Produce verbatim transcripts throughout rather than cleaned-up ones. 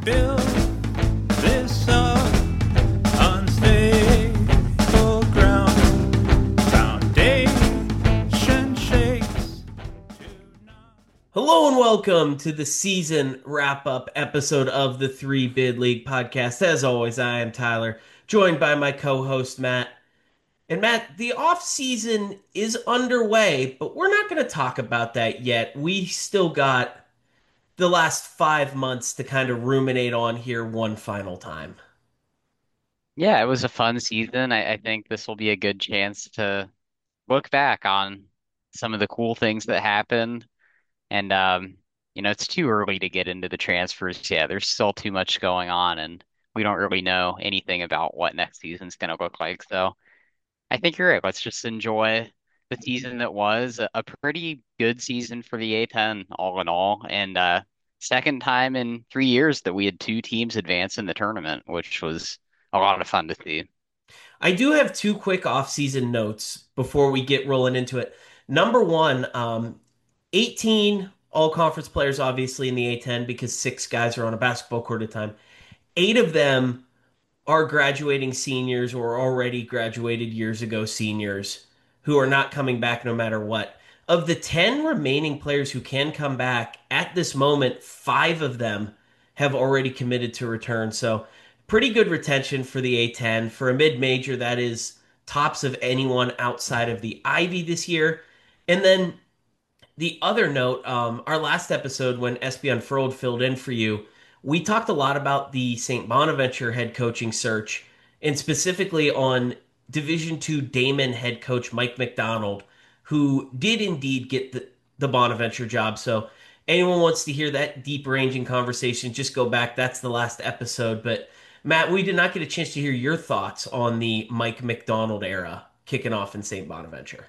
build this up unstable ground. Foundation shakes. Hello and welcome to the season wrap-up episode of the Three Bid League podcast. As always, I am Tyler, joined by my co-host Matt. And Matt, the off-season is underway, but we're not going to talk about that yet. We still got the last five months to kind of ruminate on here one final time. Yeah, it was a fun season. I, I think this will be a good chance to look back on some of the cool things that happened. And um, you know, it's too early to get into the transfers. Yeah, there's still too much going on, and we don't really know anything about what next season's going to look like. So I think you're right. Let's just enjoy the season that was a, a pretty good season for the A ten, all in all, and uh, second time in three years that we had two teams advance in the tournament, which was a lot of fun to see. I do have two quick off-season notes before we get rolling into it. Number one, um, eighteen all-conference players obviously in the A ten because six guys are on a basketball court at a time. Eight of them are graduating seniors or already graduated years ago seniors who are not coming back no matter what. Of the ten remaining players who can come back at this moment, five of them have already committed to return. So, pretty good retention for the A ten. For a mid major, that is tops of anyone outside of the Ivy this year. And then the other note, um, our last episode when S B Unfurled filled in for you, we talked a lot about the Saint Bonaventure head coaching search, and specifically on Division Two Damon head coach Mike McDonald, who did indeed get the, the Bonaventure job. So anyone wants to hear that deep ranging conversation, just go back. That's the last episode. But Matt, we did not get a chance to hear your thoughts on the Mike McDonald era kicking off in Saint Bonaventure.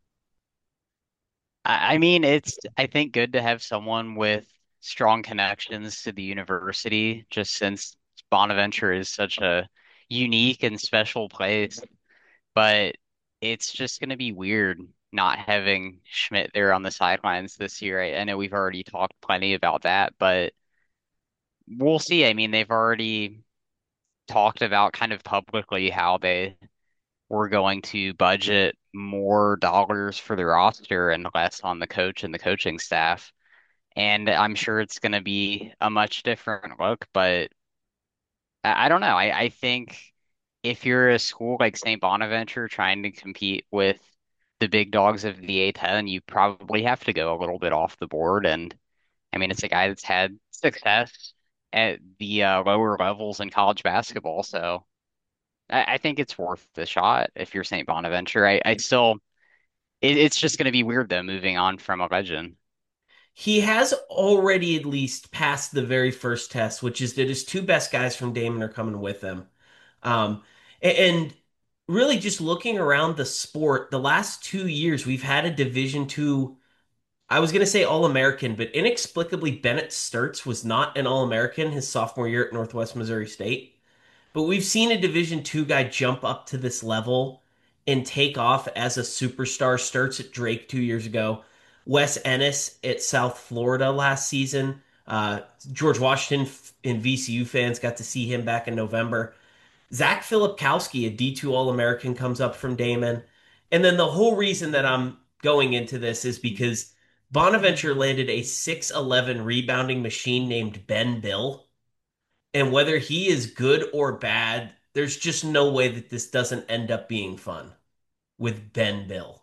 I I mean, it's, I think, good to have someone with strong connections to the university, just since Bonaventure is such a unique and special place. But it's just going to be weird not having Schmidt there on the sidelines this year. I, I know we've already talked plenty about that, but we'll see. I mean, they've already talked about kind of publicly how they were going to budget more dollars for the roster and less on the coach and the coaching staff. And I'm sure it's going to be a much different look, but I, I don't know. I, I think if you're a school like Saint Bonaventure trying to compete with the big dogs of the A ten, you probably have to go a little bit off the board. And I mean, it's a guy that's had success at the uh, lower levels in college basketball. So I, I think it's worth the shot if you're Saint Bonaventure. I, I still, it, it's just going to be weird though, moving on from a legend. He has already at least passed the very first test, which is that his two best guys from Damon are coming with him. Um, a- and really just looking around the sport, the last two years we've had a Division two. I was going to say All-American, but inexplicably Bennett Sturts was not an All-American his sophomore year at Northwest Missouri State. But we've seen a Division two guy jump up to this level and take off as a superstar. Sturts at Drake two years ago, Wes Ennis at South Florida last season. Uh, George Washington and V C U fans got to see him back in November. Zach Filipkowski, a D two All-American, comes up from Damon. And then the whole reason that I'm going into this is because Bonaventure landed a six eleven rebounding machine named Ben Bill. And whether he is good or bad, there's just no way that this doesn't end up being fun with Ben Bill.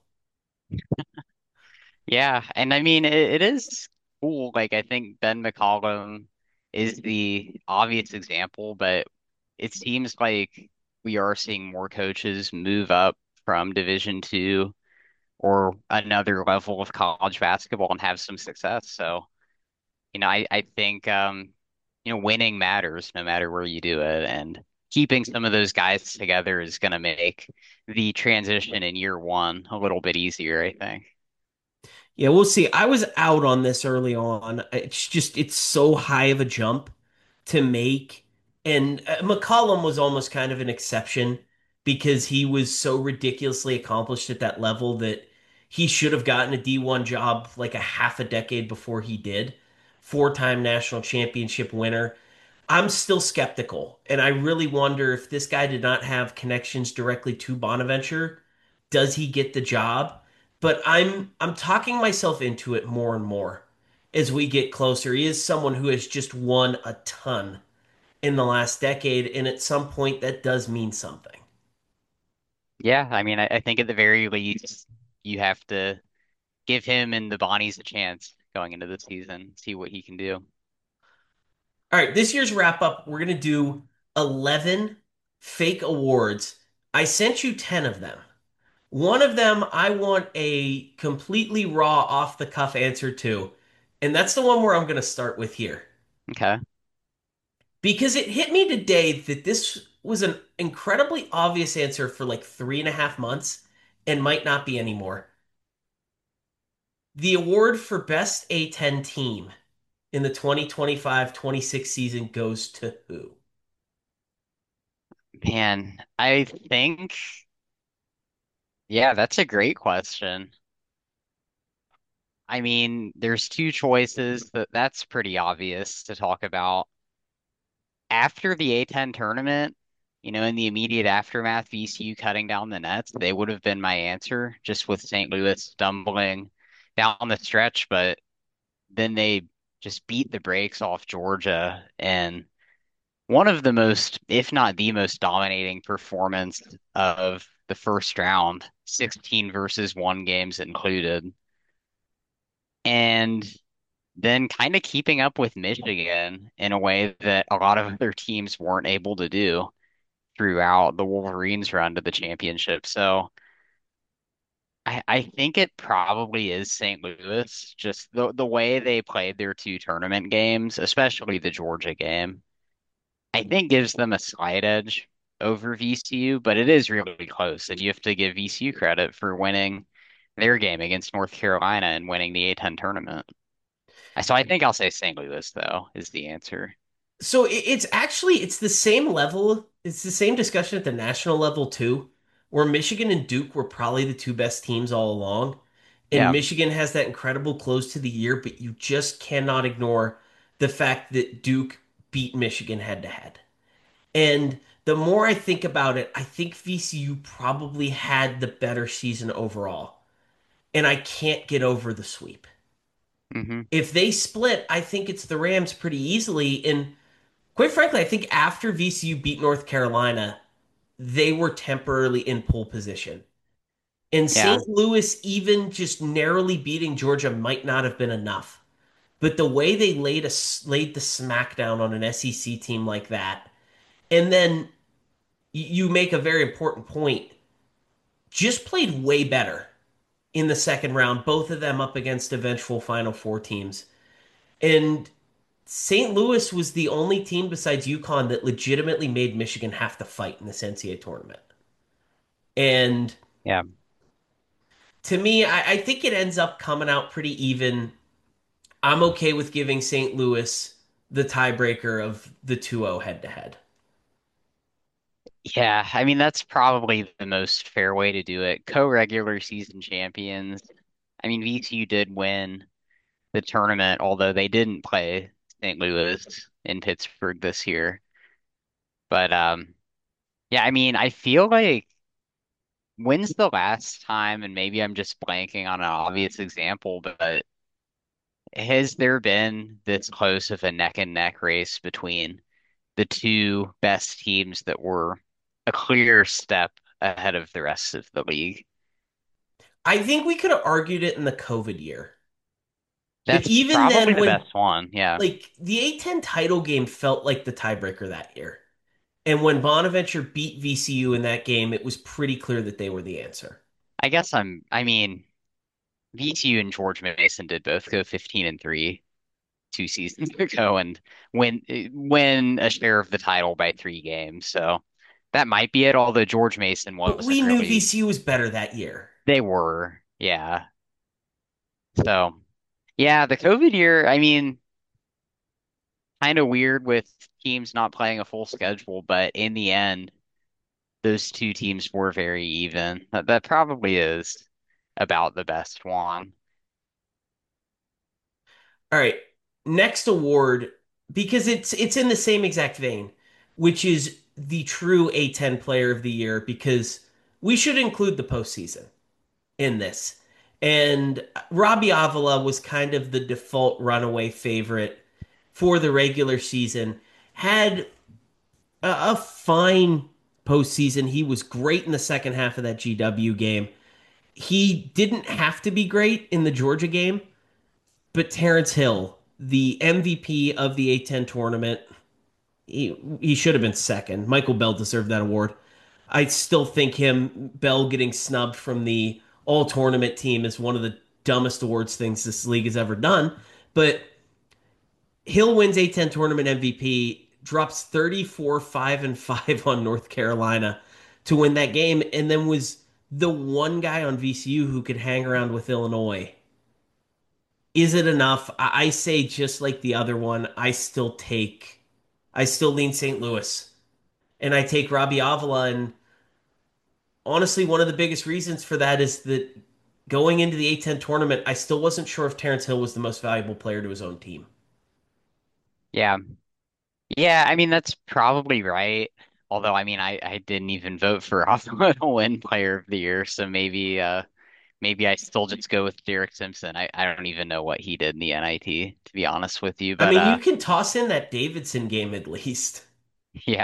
Yeah, and I mean, it, it is cool. Like, I think Ben McCollum is the obvious example, but it seems like we are seeing more coaches move up from Division two or another level of college basketball and have some success. So, you know, I, I think um, you know, winning matters no matter where you do it, and keeping some of those guys together is going to make the transition in year one a little bit easier, I think. Yeah, we'll see. I was out on this early on. It's just it's so high of a jump to make. And uh, McCollum was almost kind of an exception because he was so ridiculously accomplished at that level that he should have gotten a D one job like a half a decade before he did. Four-time national championship winner. I'm still skeptical, and I really wonder if this guy did not have connections directly to Bonaventure, does he get the job? But I'm I'm talking myself into it more and more as we get closer. He is someone who has just won a ton in the last decade, and at some point that does mean something. Yeah, I mean, I, I think at the very least, you have to give him and the Bonnies a chance going into the season, see what he can do. All right, this year's wrap up, we're gonna do eleven fake awards. I sent you ten of them. One of them I want a completely raw, off the cuff answer to, and that's the one where I'm going to start with here. Okay. Because it hit me today that this was an incredibly obvious answer for like three and a half months and might not be anymore. The award for Best A ten Team in the twenty twenty-five twenty-six season goes to who? Man, I think, yeah, that's a great question. I mean, there's two choices that that's pretty obvious to talk about. After the A ten tournament, you know, in the immediate aftermath, V C U cutting down the nets, they would have been my answer, just with Saint Louis stumbling down the stretch, but then they just beat the brakes off Georgia and one of the most, if not the most dominating performance of the first round, sixteen versus one games included. And then kind of keeping up with Michigan in a way that a lot of other teams weren't able to do throughout the Wolverines' run to the championship. So I, I think it probably is Saint Louis, just the the way they played their two tournament games, especially the Georgia game. I think gives them a slight edge over V C U, but it is really close, and you have to give V C U credit for winning their game against North Carolina and winning the A ten tournament. So I think I'll say Saint Louis, though, is the answer. So it- it's actually it's the same level. It's the same discussion at the national level too, where Michigan and Duke were probably the two best teams all along. And Yeah. Michigan has that incredible close to the year, but you just cannot ignore the fact that Duke beat Michigan head to head. And the more I think about it, I think V C U probably had the better season overall. And I can't get over the sweep. Hmm. If they split, I think it's the Rams pretty easily. And quite frankly, I think after V C U beat North Carolina, they were temporarily in pole position. And Yeah. Saint Louis, even just narrowly beating Georgia, might not have been enough. But the way they laid a laid the smackdown on an S E C team like that, and then you make a very important point, just played way better in the second round, both of them up against eventual Final Four teams. And Saint Louis was the only team besides UConn that legitimately made Michigan have to fight in this N C A A tournament. And Yeah. to me, I, I think it ends up coming out pretty even. I'm okay with giving Saint Louis the tiebreaker of the two oh head to head. Yeah. I mean, that's probably the most fair way to do it. Co-regular season champions. I mean, V C U did win the tournament, although they didn't play Saint Louis in Pittsburgh this year. But um, yeah, I mean, I feel like when's the last time, and maybe I'm just blanking on an obvious example, but has there been this close of a neck and neck race between the two best teams that were a clear step ahead of the rest of the league? I think we could have argued it in the COVID year. But That's even probably then, the when best one. Yeah. like the A ten title game felt like the tiebreaker that year. And when Bonaventure beat V C U in that game, it was pretty clear that they were the answer. I guess I'm, I mean, V T U and George Mason did both go fifteen and three two seasons ago and win win a share of the title by three games. So that might be it, although George Mason But wasn't we knew really. V C U was better that year. They were, yeah. So yeah, the COVID year, I mean, kind of weird with teams not playing a full schedule, but in the end, those two teams were very even. That, that probably is about the best one. All right. Next award. because it's it's in the same exact vein, which is the true A ten player of the year because we should include the postseason in this. And Robbie Avila was kind of the default runaway favorite for the regular season. Had a, a fine postseason. He was great in the second half of that G W game. He didn't have to be great in the Georgia game, but Terrence Hill, the M V P of the A ten tournament, he, he should have been second. Michael Bell deserved that award. I still think him, Bell getting snubbed from the all tournament team is one of the dumbest awards things this league has ever done. But Hill wins A ten tournament M V P, drops thirty-four, five, and five on North Carolina to win that game, and then was the one guy on V C U who could hang around with Illinois. Is it enough? I, I say just like the other one, I still take, I still lean Saint Louis. And I take Robbie Avila. And honestly, one of the biggest reasons for that is that going into the A ten tournament, I still wasn't sure if Terrence Hill was the most valuable player to his own team. Yeah. Yeah, I mean that's probably right. Although I mean I, I didn't even vote for Oswald to win player of the year, so maybe uh maybe I still just go with Derek Simpson. I, I don't even know what he did in the N I T, to be honest with you. I But mean, you uh can toss in that Davidson game at least. yeah.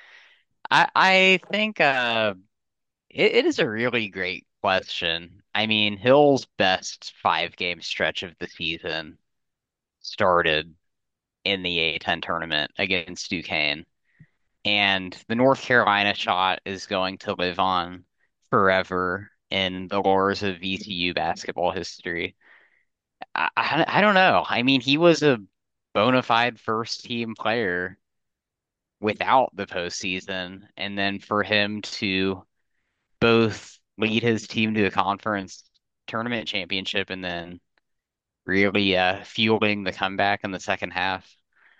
I I think uh it, it is a really great question. I mean, Hill's best five game stretch of the season started in the A ten tournament against Duquesne. And the North Carolina shot is going to live on forever in the lores of V C U basketball history. I, I, I don't know. I mean, he was a bona fide first team player without the postseason, and then for him to both lead his team to a conference tournament championship and then really uh, fueling the comeback in the second half.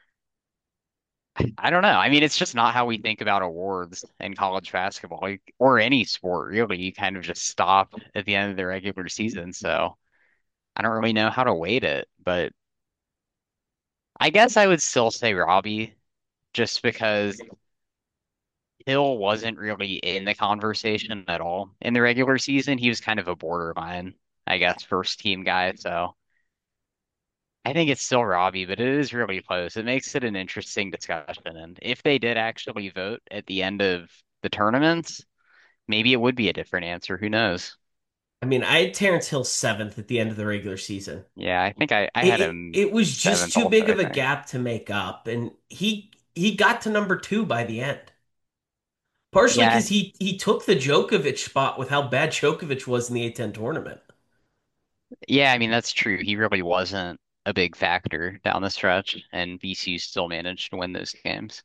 I don't know. I mean, it's just not how we think about awards in college basketball, like, or any sport, really. You kind of just stop at the end of the regular season. So I don't really know how to weight it, but I guess I would still say Robbie, just because Hill wasn't really in the conversation at all in the regular season. He was kind of a borderline, I guess, first team guy. So I think it's still Robbie, but it is really close. It makes it an interesting discussion. And if they did actually vote at the end of the tournaments, maybe it would be a different answer. Who knows? I mean, I had Terrence Hill seventh at the end of the regular season. Yeah, I think I, I It, had it, him it was just seventh too also, big I of a think. gap to make up, and he he got to number two by the end. Partially Yeah, because he he took the Djokovic spot with how bad Djokovic was in the A ten tournament. yeah, I mean that's true. He really wasn't a big factor down the stretch, and V C U still managed to win those games.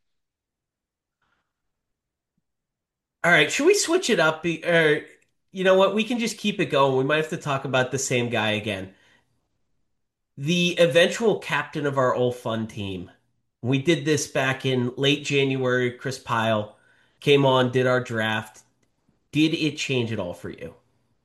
All right, should we switch it up? Be- Or you know what? We can just keep it going. We might have to talk about the same guy again. The eventual captain of our old fun team. We did this back in late January. Chris Pyle came on, did our draft. Did it change it all for you?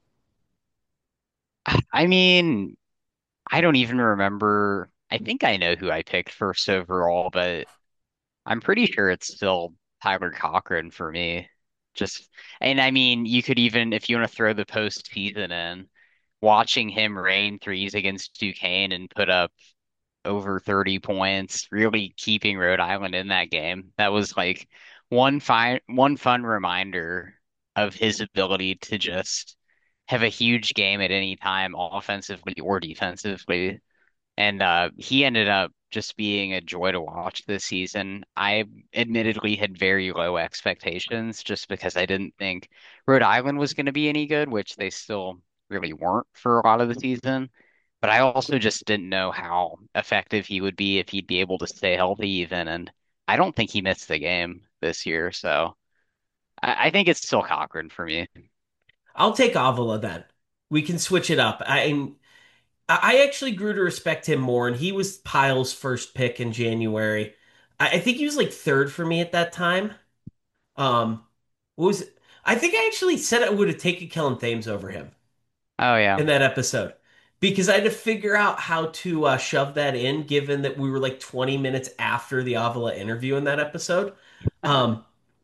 I mean, I don't even remember. I think I know who I picked first overall, but I'm pretty sure it's still Tyler Cochran for me. Just, and I mean, you could even, if you want to throw the postseason in, watching him rain threes against Duquesne and put up over thirty points, really keeping Rhode Island in that game. That was like one fine, one fun reminder of his ability to just have a huge game at any time, offensively or defensively. And uh, he ended up just being a joy to watch this season. I admittedly had very low expectations just because I didn't think Rhode Island was going to be any good, which they still really weren't for a lot of the season. But I also just didn't know how effective he would be if he'd be able to stay healthy even. And I don't think he missed the game this year. So I, I think it's still Cochran for me. I'll take Avila then. We can switch it up. I I actually grew to respect him more, and he was Pyle's first pick in January. I, I think he was like third for me at that time. Um, what was I think I actually said I would have taken Kellen Thames over him Oh, yeah. in that episode. because I had to figure out how to uh, shove that in, given that we were like twenty minutes after the Avila interview in that episode. Um,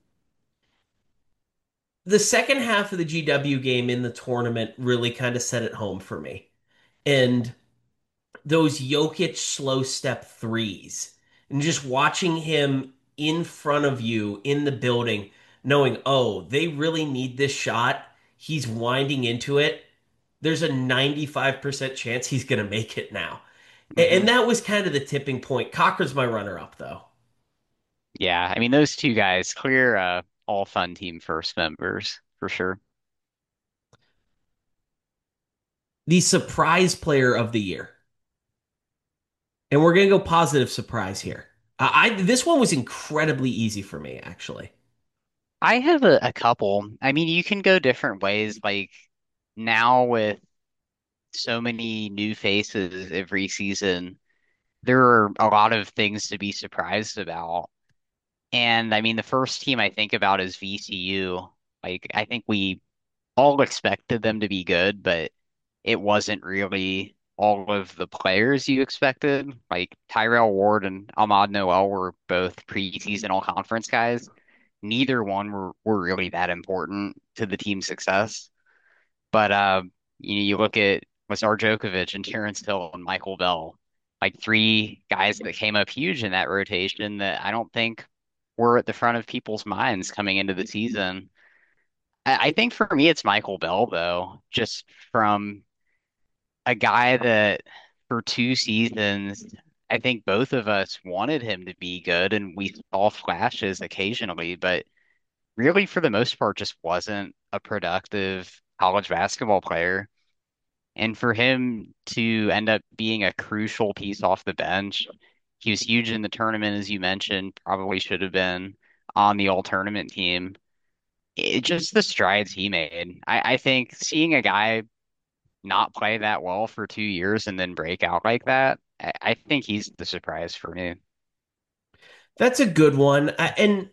the second half of the G W game in the tournament really kind of set it home for me. And those Jokic slow step threes and just watching him in front of you in the building, knowing, oh, they really need this shot. He's winding into it. There's a ninety-five percent chance he's going to make it now. Hmm. And that was kind of the tipping point. Cochran's my runner up, though. Yeah, I mean those two guys, clear uh, all fun team first members for sure. The surprise player of the year. And we're going to go positive surprise here. Uh, I This one was incredibly easy for me, actually. I have a, a couple. I mean, you can go different ways. Like now with so many new faces every season, there are a lot of things to be surprised about. And I mean, the first team I think about is V C U. Like, I think we all expected them to be good, but it wasn't really all of the players you expected. Like Tyrell Ward and Ahmad Noel were both preseason all conference guys. Neither one were, were really that important to the team's success. But uh, you know, you look at Lazar Djokovic and Terrence Hill and Michael Bell, like three guys that came up huge in that rotation that I don't think were at the front of people's minds coming into the season. I, I think for me, it's Michael Bell, though, just from a guy that for two seasons, I think both of us wanted him to be good, and we saw flashes occasionally, but really, for the most part, just wasn't a productive college basketball player. And for him to end up being a crucial piece off the bench, he was huge in the tournament, as you mentioned, probably should have been on the all tournament team. It just the strides he made. I, I think seeing a guy not play that well for two years and then break out like that, I, I think he's the surprise for me. That's a good one. I, and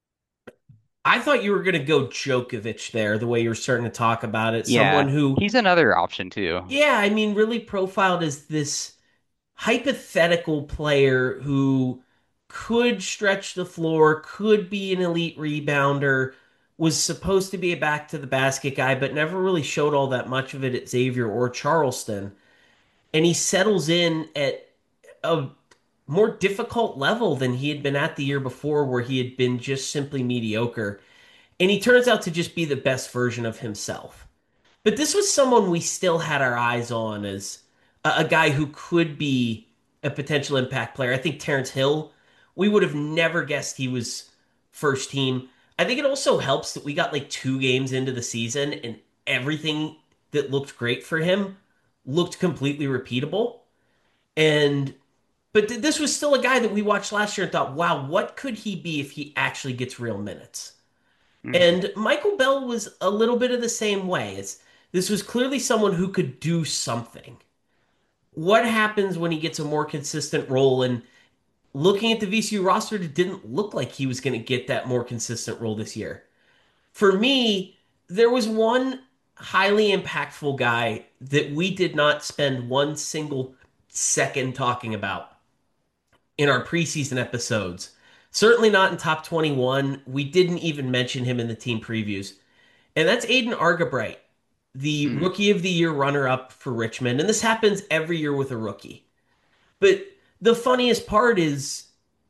I thought you were going to go Djokovic there, the way you were starting to talk about it. Someone Yeah, who, he's another option too. yeah, I mean, really profiled as this hypothetical player who could stretch the floor, could be an elite rebounder, was supposed to be a back to the basket guy, but never really showed all that much of it at Xavier or Charleston. And he settles in at a more difficult level than he had been at the year before, where he had been just simply mediocre. And he turns out to just be the best version of himself. But this was someone we still had our eyes on as a, a guy who could be a potential impact player. I think Terrence Hill, we would have never guessed he was first team. I think it also helps that we got like two games into the season and everything that looked great for him looked completely repeatable. And but th- this was still a guy that we watched last year and thought, wow, what could he be if he actually gets real minutes? Mhm. And Michael Bell was a little bit of the same way. It's, this was clearly someone who could do something. What happens when he gets a more consistent role? And looking at the V C U roster, it didn't look like he was going to get that more consistent role this year. For me, there was one highly impactful guy that we did not spend one single second talking about in our preseason episodes. Certainly not in top twenty-one. We didn't even mention him in the team previews. And that's Aiden Argabright, the Mhm. rookie of the year runner up for Richmond. And this happens every year with a rookie. But the funniest part is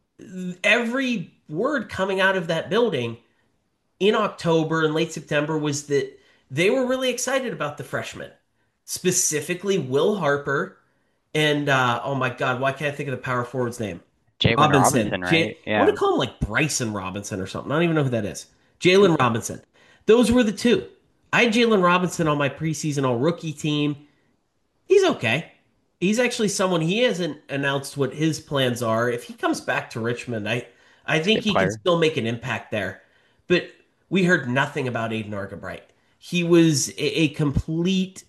every word coming out of that building in October and late September was that they were really excited about the freshman, specifically Will Harper. And uh, oh my God, why can't I think of the power forward's name? Jalen Robinson. Robinson, J- right? I want Yeah. to call him like Bryson Robinson or something. I don't even know who that is. Jalen Robinson. Those were the two. I had Jalen Robinson on my preseason all rookie team. He's okay. He's actually someone he hasn't announced what his plans are. If he comes back to Richmond, I I think Good he can player. still make an impact there. But we heard nothing about Aiden Argabright. He was a, a complete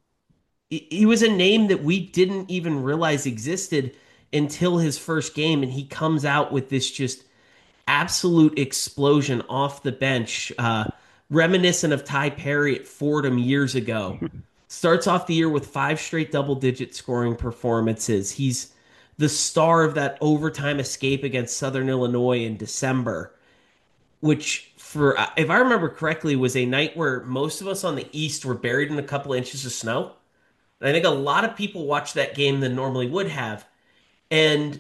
he was a name that we didn't even realize existed until his first game, and he comes out with this just absolute explosion off the bench, uh, reminiscent of Ty Perry at Fordham years ago. Starts off the year with five straight double-digit scoring performances. He's the star of that overtime escape against Southern Illinois in December, which for if I remember correctly was a night where most of us on the East were buried in a couple inches of snow. And I think a lot of people watched that game than normally would have. And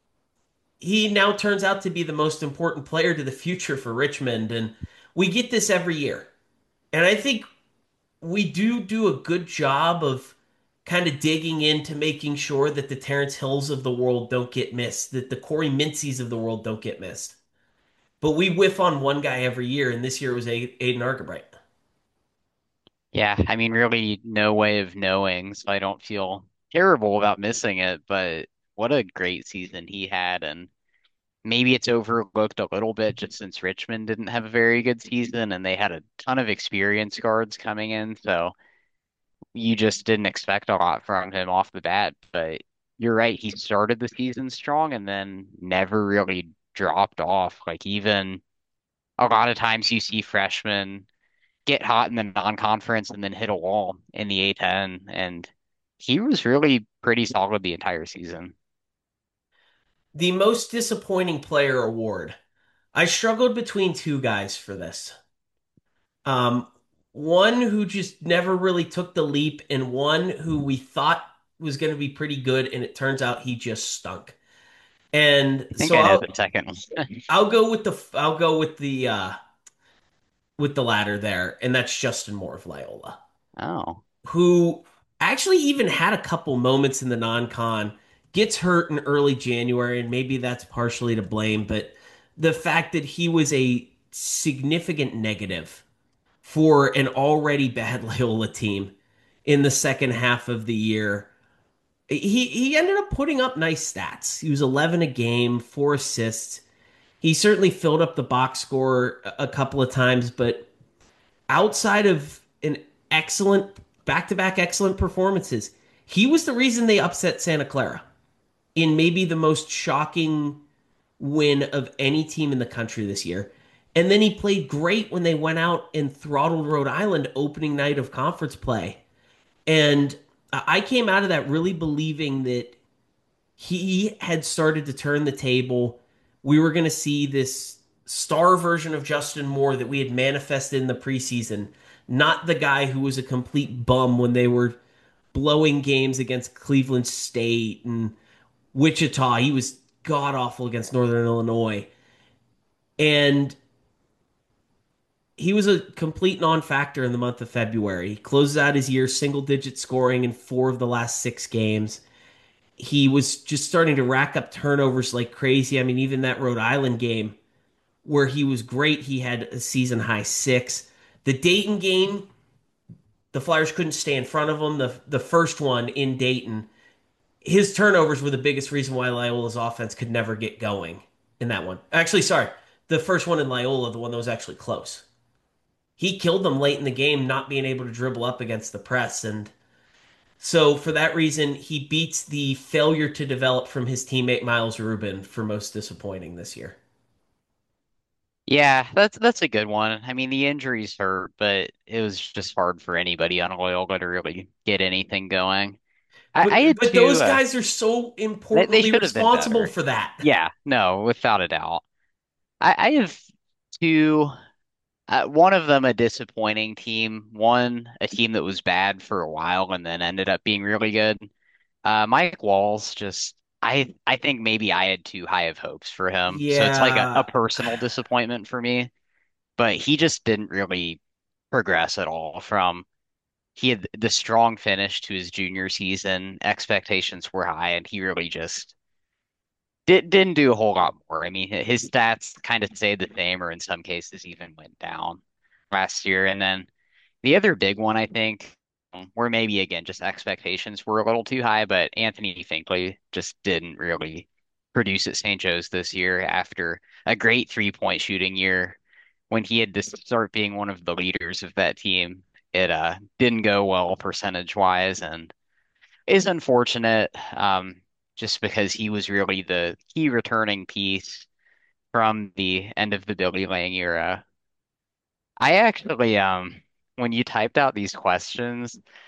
he now turns out to be the most important player to the future for Richmond. And we get this every year. And I think we do do a good job of kind of digging into making sure that the Terrence Hills of the world don't get missed, that the Corey Minceys of the world don't get missed. But we whiff on one guy every year, and this year it was Aiden Argabright. Yeah, I mean, really no way of knowing, so I don't feel terrible about missing it, but what a great season he had. And maybe it's overlooked a little bit just since Richmond didn't have a very good season and they had a ton of experienced guards coming in. So you just didn't expect a lot from him off the bat. But you're right, he started the season strong and then never really dropped off. Like, even a lot of times you see freshmen get hot in the non-conference and then hit a wall in the A ten. And he was really pretty solid the entire season. The most disappointing player award. I struggled between two guys for this. Um, one who just never really took the leap, and one who we thought was going to be pretty good, and it turns out he just stunk. And I think so I know I'll the second one. I'll go with the I'll go with the uh with the latter there, and that's Justin Moore of Loyola, Oh. who actually even had a couple moments in the non-con, gets hurt in early January, and maybe that's partially to blame, but the fact that he was a significant negative for an already bad Loyola team in the second half of the year. He he ended up putting up nice stats. He was eleven a game, four assists. He certainly filled up the box score a couple of times, but outside of an excellent back-to-back excellent performances, he was the reason they upset Santa Clara in maybe the most shocking win of any team in the country this year. And then he played great when they went out and throttled Rhode Island opening night of conference play. And I came out of that really believing that he had started to turn the table. We were going to see this star version of Justin Moore that we had manifested in the preseason, not the guy who was a complete bum when they were blowing games against Cleveland State and Wichita. He was god awful against Northern Illinois. And he was a complete non-factor in the month of February. He closes out his year single digit scoring in four of the last six games. He was just starting to rack up turnovers like crazy. I mean, even that Rhode Island game where he was great, he had a season high six. The Dayton game, the Flyers couldn't stay in front of him. The the first one in Dayton, his turnovers were the biggest reason why Loyola's offense could never get going in that one. Actually, sorry, the first one in Loyola, the one that was actually close. He killed them late in the game, not being able to dribble up against the press. And so, for that reason, he beats the failure to develop from his teammate Miles Rubin for most disappointing this year. Yeah, that's that's a good one. I mean, the injuries hurt, but it was just hard for anybody on Loyola to really get anything going. I, I But had but two. those Uh, guys are so they they importantly should have been responsible better. for that. Yeah, no, without a doubt. I, I have two. Uh, one of them a disappointing team. One a team that was bad for a while and then ended up being really good. Uh, Mike Walls just. I I think maybe I had too high of hopes for him, so it's like a, a Yeah. personal disappointment for me. But he just didn't really progress at all from he had the strong finish to his junior season. Expectations were high, and he really just did, didn't do a whole lot more. I mean, his stats kind of stayed the same, or in some cases even went down last year. And then the other big one, I think, where maybe again just expectations were a little too high, but Anthony Finkley just didn't really produce at Saint Joe's this year after a great three-point shooting year when he had to start being one of the leaders of that team. It uh didn't go well percentage wise and is unfortunate, um, just because he was really the key returning piece from the end of the Billy Lang era. I actually, um, when you typed out these questions,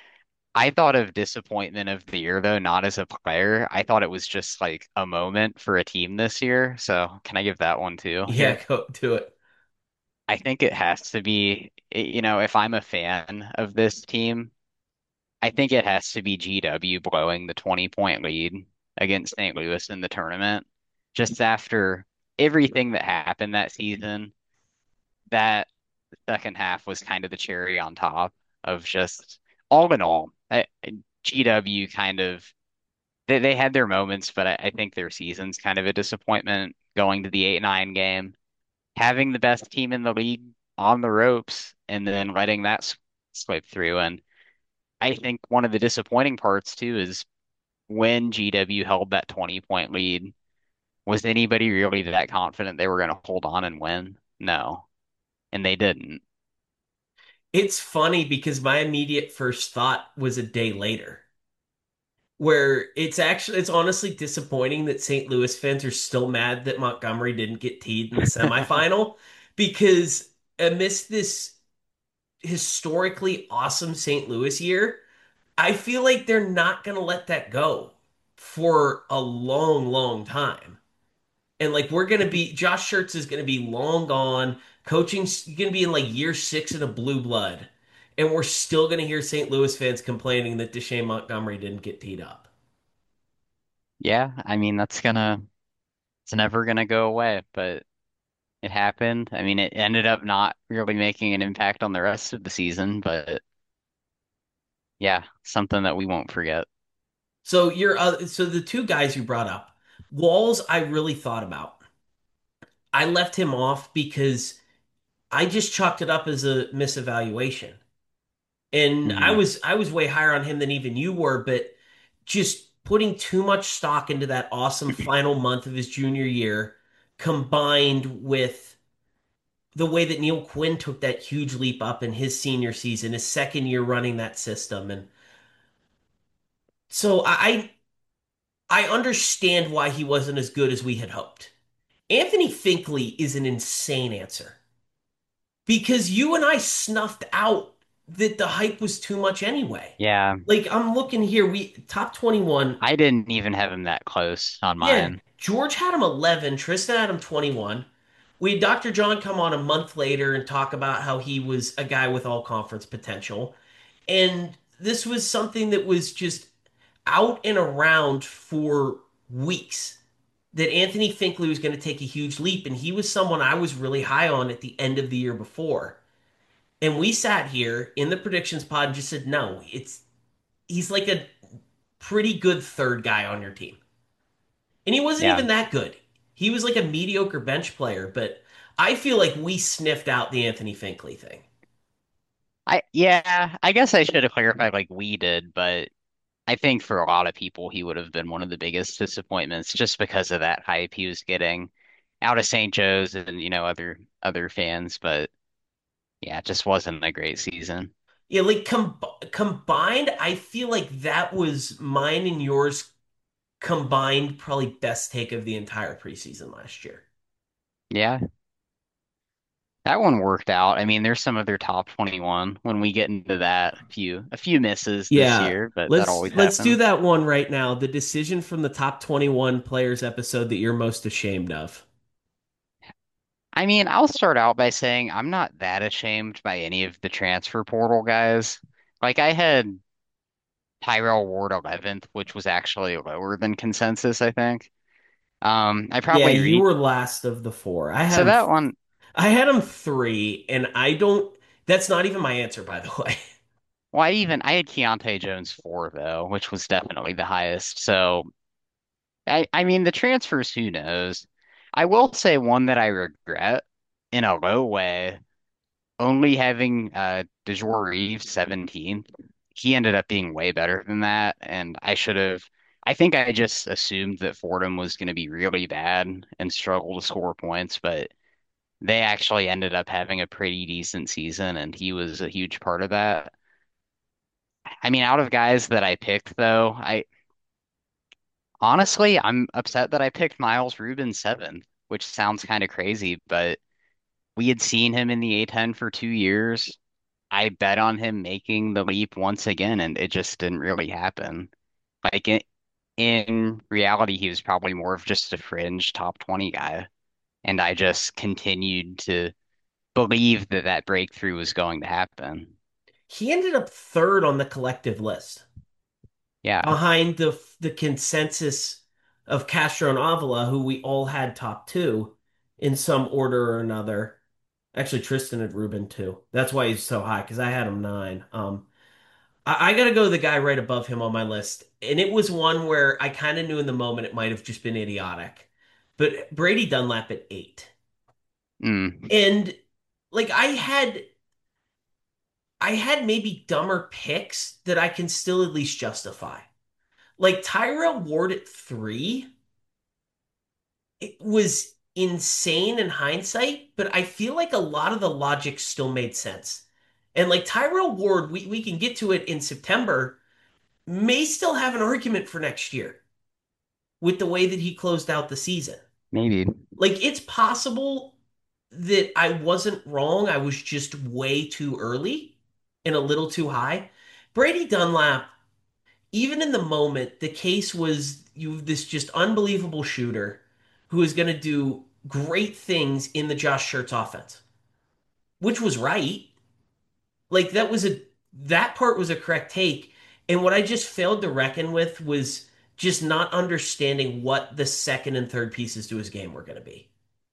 I thought of disappointment of the year though, not as a player. I thought it was just like a moment for a team this year. So can I give that one too Yeah, here? go do it. I think it has to be, you know, if I'm a fan of this team, I think it has to be G W blowing the twenty point lead against Saint Louis in the tournament. Just after everything that happened that season, that second half was kind of the cherry on top of just all in all, I, G W kind of they, they had their moments, but I, I think their season's kind of a disappointment going to the eight nine game, having the best team in the league on the ropes, and then letting that s- slip through. And I think one of the disappointing parts too is when G W held that twenty point lead, was anybody really that confident they were going to hold on and win? No, and they didn't. It's funny because my immediate first thought was a day later, where it's actually it's honestly disappointing that Saint Louis fans are still mad that Montgomery didn't get teed in the semifinal because amidst this historically awesome Saint Louis year, I feel like they're not going to let that go for a long, long time. And like we're going to be, Josh Schertz is going to be long gone. Coaching's going to be in like year six in a blue blood. And we're still going to hear Saint Louis fans complaining that Deshaun Montgomery didn't get teed up. Yeah, I mean that's gonna it's never gonna go away, but it happened. I mean, it ended up not really making an impact on the rest of the season, but yeah, something that we won't forget. So you're, uh, so the two guys you brought up, Walls, I really thought about. I left him off because I just chalked it up as a misevaluation. And I Hmm. was I was way higher on him than even you were, but just putting too much stock into that awesome final month of his junior year, combined with the way that Neil Quinn took that huge leap up in his senior season, his second year running that system. And so I I understand why he wasn't as good as we had hoped. Anthony Finkley is an insane answer because you and I snuffed out that the hype was too much anyway. Yeah, Like I'm looking here, we top twenty-one. I didn't even have him that close on Yeah, mine. George had him eleven, Tristan had him twenty-one. We had doctor John come on a month later and talk about how he was a guy with all conference potential. And this was something that was just out and around for weeks that Anthony Finkley was going to take a huge leap. And he was someone I was really high on at the end of the year before. And we sat here in the predictions pod and just said, no, it's he's like a pretty good third guy on your team. And he wasn't Yeah. even that good. He was like a mediocre bench player, but I feel like we sniffed out the Anthony Finkley thing. I yeah, I guess I should have clarified like we did, but I think for a lot of people he would have been one of the biggest disappointments just because of that hype he was getting out of Saint Joe's and you know other other fans, but yeah, it just wasn't a great season. Yeah, like com combined, I feel like that was mine and yours combined, probably best take of the entire preseason last year. Yeah, that one worked out. I mean, there's some of their top twenty-one when we get into that, a few a few misses this Yeah, year, but that let's always let's do happens. that one right now. The decision from the top twenty-one players episode that you're most ashamed of. I mean, I'll start out by saying I'm not that ashamed by any of the transfer portal guys. Like I had Tyrell Ward eleventh, which was actually lower than consensus, I think. Um, I Yeah, probably you reached were last of the four. I had so him that one. I had him three, and I don't that's not even my answer, by the way. Well, I even I had Keontae Jones four though, which was definitely the highest. So I I mean the transfers, who knows? I will say one that I regret in a low way, only having uh DeJour Reeves seventeenth. He ended up being way better than that, and I should have. I think I just assumed that Fordham was going to be really bad and struggle to score points, but they actually ended up having a pretty decent season, and he was a huge part of that. I mean, out of guys that I picked, though, I honestly I'm upset that I picked Miles Rubin seventh, which sounds kind of crazy, but we had seen him in the A ten for two years. I bet on him making the leap once again, and it just didn't really happen. Like in, in reality, he was probably more of just a fringe top twenty guy. And I just continued to believe that that breakthrough was going to happen. He ended up third on the collective list Yeah. behind the the consensus of Castro and Avila, who we all had top two in some order or another. Actually, Tristan had Ruben too. That's why he's so high because I had him nine. Um, I, I got to go the guy right above him on my list, and it was one where I kind of knew in the moment it might have just been idiotic, but Brady Dunlap at eight, Mm, and like I had I had maybe dumber picks that I can still at least justify. Like Tyrell Ward at three, it was insane in hindsight, but I feel like a lot of the logic still made sense. And like Tyrell Ward, we, we can get to it in September, may still have an argument for next year with the way that he closed out the season. maybe. Like it's possible that I wasn't wrong. I was just way too early and a little too high. Brady Dunlap, even in the moment, the case was you this just unbelievable shooter who is going to do great things in the Josh Shirts offense, which was right. Like that was a that part was a correct take. And what I just failed to reckon with was just not understanding what the second and third pieces to his game were going to be.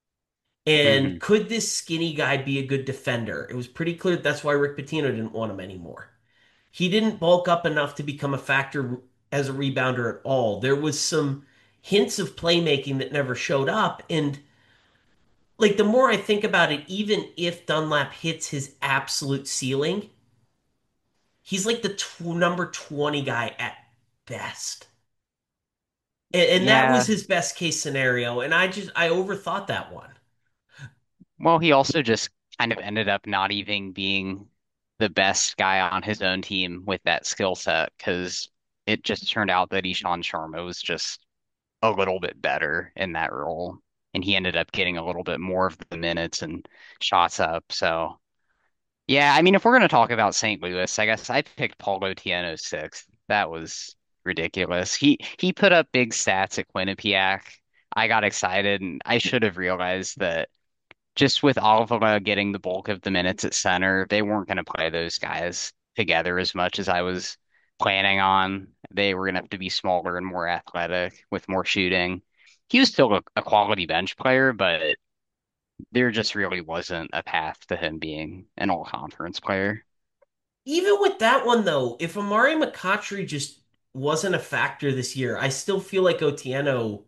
And Hmm. could this skinny guy be a good defender? It was pretty clear that's why Rick Pitino didn't want him anymore. He didn't bulk up enough to become a factor as a rebounder at all. There was some hints of playmaking that never showed up. And like the more I think about it, even if Dunlap hits his absolute ceiling, he's like the tw number twenty guy at best. And, and that was Yeah. his best case scenario. And I just, I overthought that one. Well, he also just kind of ended up not even being the best guy on his own team with that skill set because it just turned out that Ishan Sharma was just a little bit better in that role. And he ended up getting a little bit more of the minutes and shots up. So, yeah, I mean, if we're going to talk about Saint Louis, I guess I picked Paulo Tiano sixth. That was ridiculous. He he put up big stats at Quinnipiac. I got excited, and I should have realized that just with Alvaro getting the bulk of the minutes at center, they weren't going to play those guys together as much as I was planning on. They were going to have to be smaller and more athletic with more shooting. He was still a, a quality bench player, but there just really wasn't a path to him being an all-conference player. Even with that one, though, if Amari McCoughtry just wasn't a factor this year, I still feel like Otieno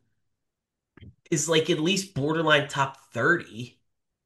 is like at least borderline top thirty.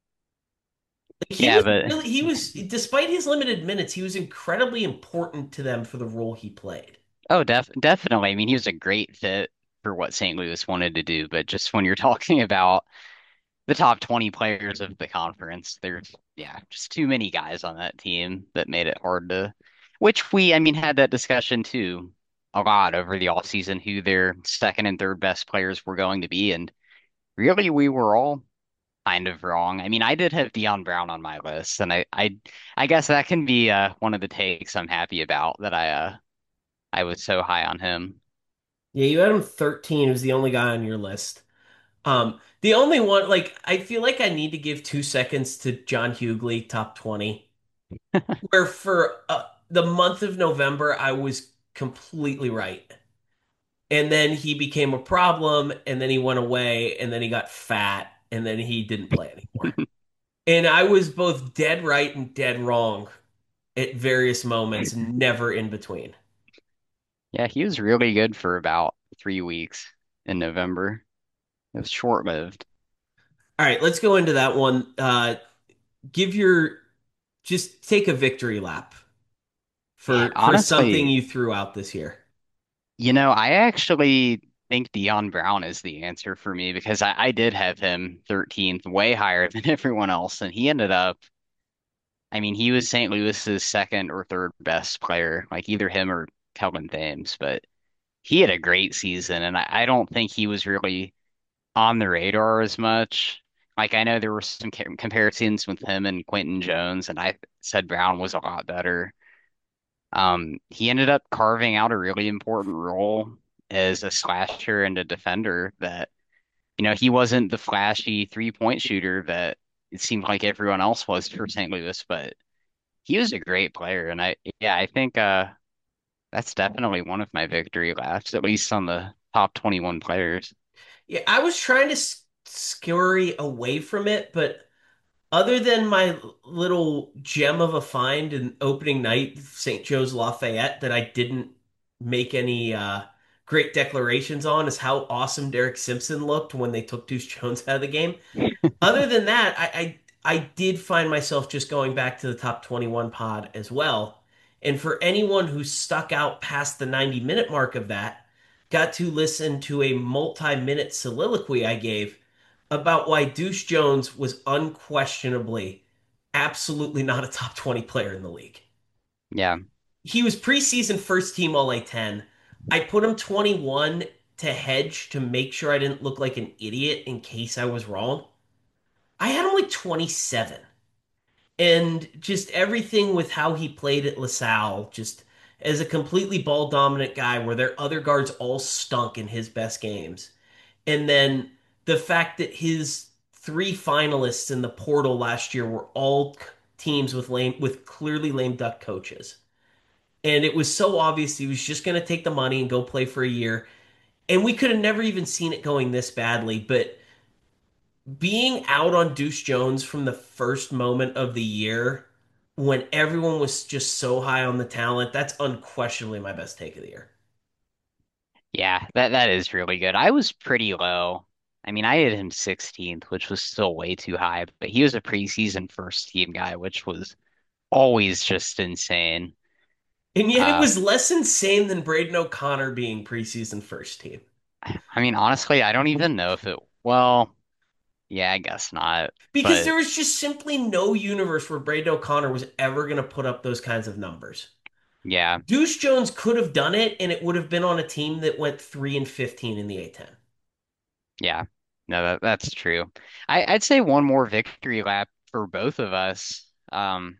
Like he Yeah, was but really, he was, despite his limited minutes, he was incredibly important to them for the role he played. oh, def definitely. I mean, he was a great fit for what Saint Louis wanted to do, but just when you're talking about the top twenty players of the conference. There's, yeah, just too many guys on that team that made it hard to, which we, I mean, had that discussion too a lot over the offseason, who their second and third best players were going to be. And really, we were all kind of wrong. I mean, I did have Dion Brown on my list, and I, I, I guess that can be uh, one of the takes I'm happy about that I, uh, I was so high on him. Yeah, you had him thirteen, who's the only guy on your list. Um, the only one, like, I feel like I need to give two seconds to John Hughley, top twenty, where for uh, the month of November, I was completely right. And then he became a problem, and then he went away, and then he got fat, and then he didn't play anymore. And I was both dead right and dead wrong at various moments, never in between. Yeah, he was really good for about three weeks in November. It was short-lived. All right, let's go into that one. Uh, give your just take a victory lap Man, for for something honestly, you threw out this year. you know, I actually think Dion Brown is the answer for me because I, I did have him thirteenth, way higher than everyone else, and he ended up, I mean, he was Saint Louis's second or third best player, like either him or Kelvin Thames, but he had a great season, and I, I don't think he was really on the radar as much. Like I know there were some ca- comparisons with him and Quentin Jones, and I said Brown was a lot better. Um, he ended up carving out a really important role as a slasher and a defender that, you know, he wasn't the flashy three-point shooter that it seemed like everyone else was for Saint Louis, but he was a great player. And I, yeah, I think uh, that's definitely one of my victory laps, at least on the top twenty-one players. Yeah, I was trying to s- scurry away from it, but other than my little gem of a find in opening night, Saint Joe's Lafayette, that I didn't make any uh, great declarations on, is how awesome Derek Simpson looked when they took Deuce Jones out of the game. Other than that, I, I I did find myself just going back to the top twenty-one pod as well. And for anyone who stuck out past the ninety minute mark of that, got to listen to a multi-minute soliloquy I gave about why Deuce Jones was unquestionably absolutely not a top twenty player in the league. Yeah, He was preseason first team All A ten. I put him twenty-one to hedge to make sure I didn't look like an idiot in case I was wrong. I had him like twenty-seven. And just everything with how he played at LaSalle, just as a completely ball dominant guy where their other guards all stunk in his best games. And then the fact that his three finalists in the portal last year were all teams with lame with clearly lame duck coaches. And it was so obvious he was just going to take the money and go play for a year. And we could have never even seen it going this badly, but being out on Deuce Jones from the first moment of the year when everyone was just so high on the talent, that's unquestionably my best take of the year. yeah, that that is really good. I was pretty low. I mean, I had him sixteenth, which was still way too high, but he was a preseason first team guy, which was always just insane. And yet it Uh, was less insane than Braden O'Connor being preseason first team. I mean, honestly, I don't even know if it, well, yeah, I guess not. Because But there was just simply no universe where Braden O'Connor was ever going to put up those kinds of numbers. yeah, Deuce Jones could have done it, and it would have been on a team that went three and fifteen in the A ten. yeah, no, that, that's true. I, I'd say one more victory lap for both of us. Um,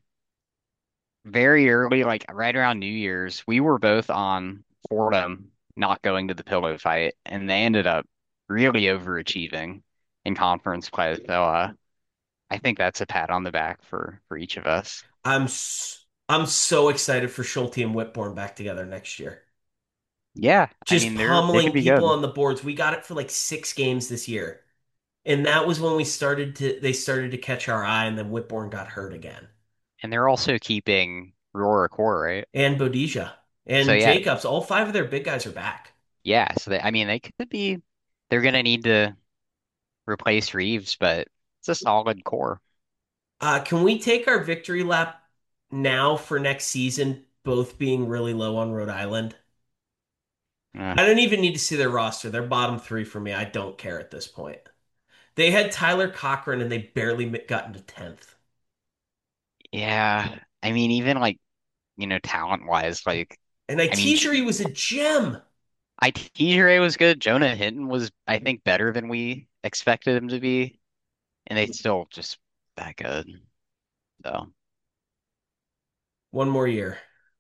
very early, like right around New Year's, we were both on Fordham not going to the pillow fight, and they ended up really overachieving in conference play. So, uh, I think that's a pat on the back for for each of us. I'm s- I'm so excited for Schulte and Whitborn back together next year. Yeah, I Just mean, they're they could pummeling be people good. on the boards. We got it for like six games this year. And that was when we started to they started to catch our eye, and then Whitborn got hurt again. And they're also keeping Roar core, right? And Bodija So and yeah, Jacobs, all five of their big guys are back. yeah. So they, I mean, they could be. They're gonna need to replace Reeves, but it's a solid core. Uh, can we take our victory lap now for next season, both being really low on Rhode Island? Uh, I don't even need to see their roster. They're bottom three for me. I don't care at this point. They had Tyler Cochran and they barely got into tenth. yeah, I mean, even like you know, talent wise, like And I I mean, teaser he was a gem. I T J was good. Jonah Hinton was, I think, better than we expected him to be, and they still just that good. So One more year.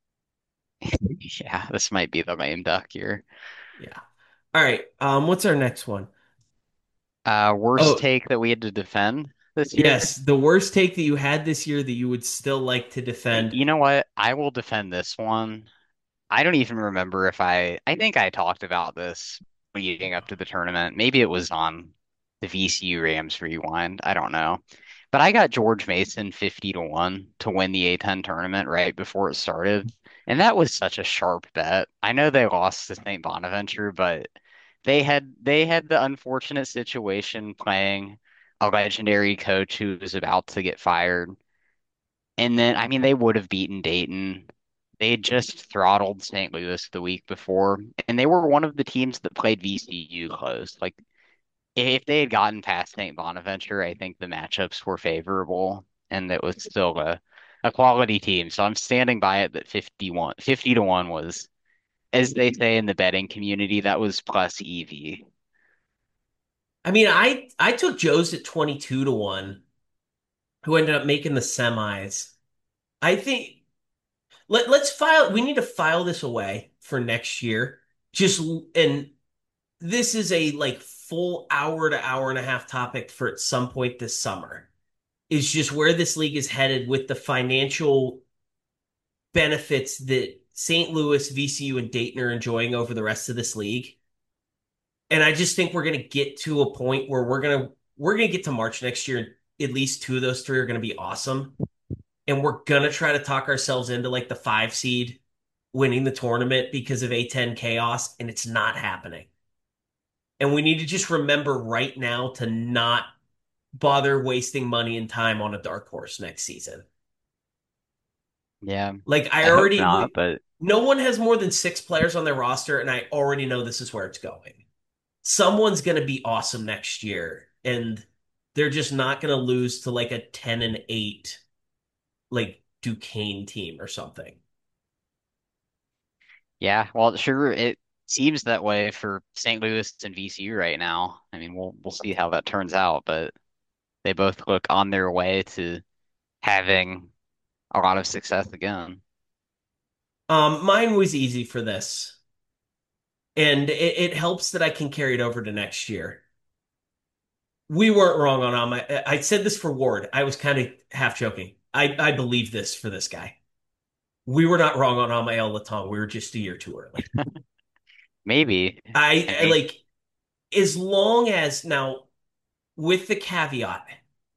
yeah, this might be the lame duck year. Yeah. All right. Um, what's our next one? Uh, worst Oh, take that we had to defend this year. yes, the worst take that you had this year that you would still like to defend. You know what? I will defend this one. I don't even remember if I, I think I talked about this leading up to the tournament. Maybe it was on the V C U Rams Rewind. I don't know. But I got George Mason fifty to one to win the A ten tournament right before it started. And that was such a sharp bet. I know they lost to Saint Bonaventure, but they had they had the unfortunate situation playing a legendary coach who was about to get fired. And then, I mean, they would have beaten Dayton. They had just throttled Saint Louis the week before, and they were one of the teams that played V C U close. Like, if they had gotten past Saint Bonaventure, I think the matchups were favorable, and it was still a, a quality team. So I'm standing by it that fifty-one, fifty to one was, as they say in the betting community, that was plus E V. I mean, I I took Joe's at twenty-two to one, who ended up making the semis. I think let let's file. We need to file this away for next year. Just and this is a like full hour to hour and a half topic for at some point this summer. Is just where this league is headed with the financial benefits that Saint Louis, V C U, and Dayton are enjoying over the rest of this league. And I just think we're going to get to a point where we're going to we're going to get to March next year, and at least two of those three are going to be awesome. And we're going to try to talk ourselves into like the five seed winning the tournament because of A ten chaos, and it's not happening. And we need to just remember right now to not bother wasting money and time on a dark horse next season. Yeah, Like I I hope already not, we but no one has more than six players on their roster, and I already know this is where it's going. Someone's going to be awesome next year, and they're just not going to lose to like a ten and eight like Duquesne team or something. yeah, well, sure, it seems that way for Saint Louis and V C U right now. I mean, we'll we'll see how that turns out, but they both look on their way to having a lot of success again. Um, mine was easy for this, and it, it helps that I can carry it over to next year. We weren't wrong on Am. I, I said this for Ward. I was kind of half joking. I, I believe this for this guy. We were not wrong on Amael Latong. We were just a year too early. Maybe. I, I I mean, like as long as now with the caveat,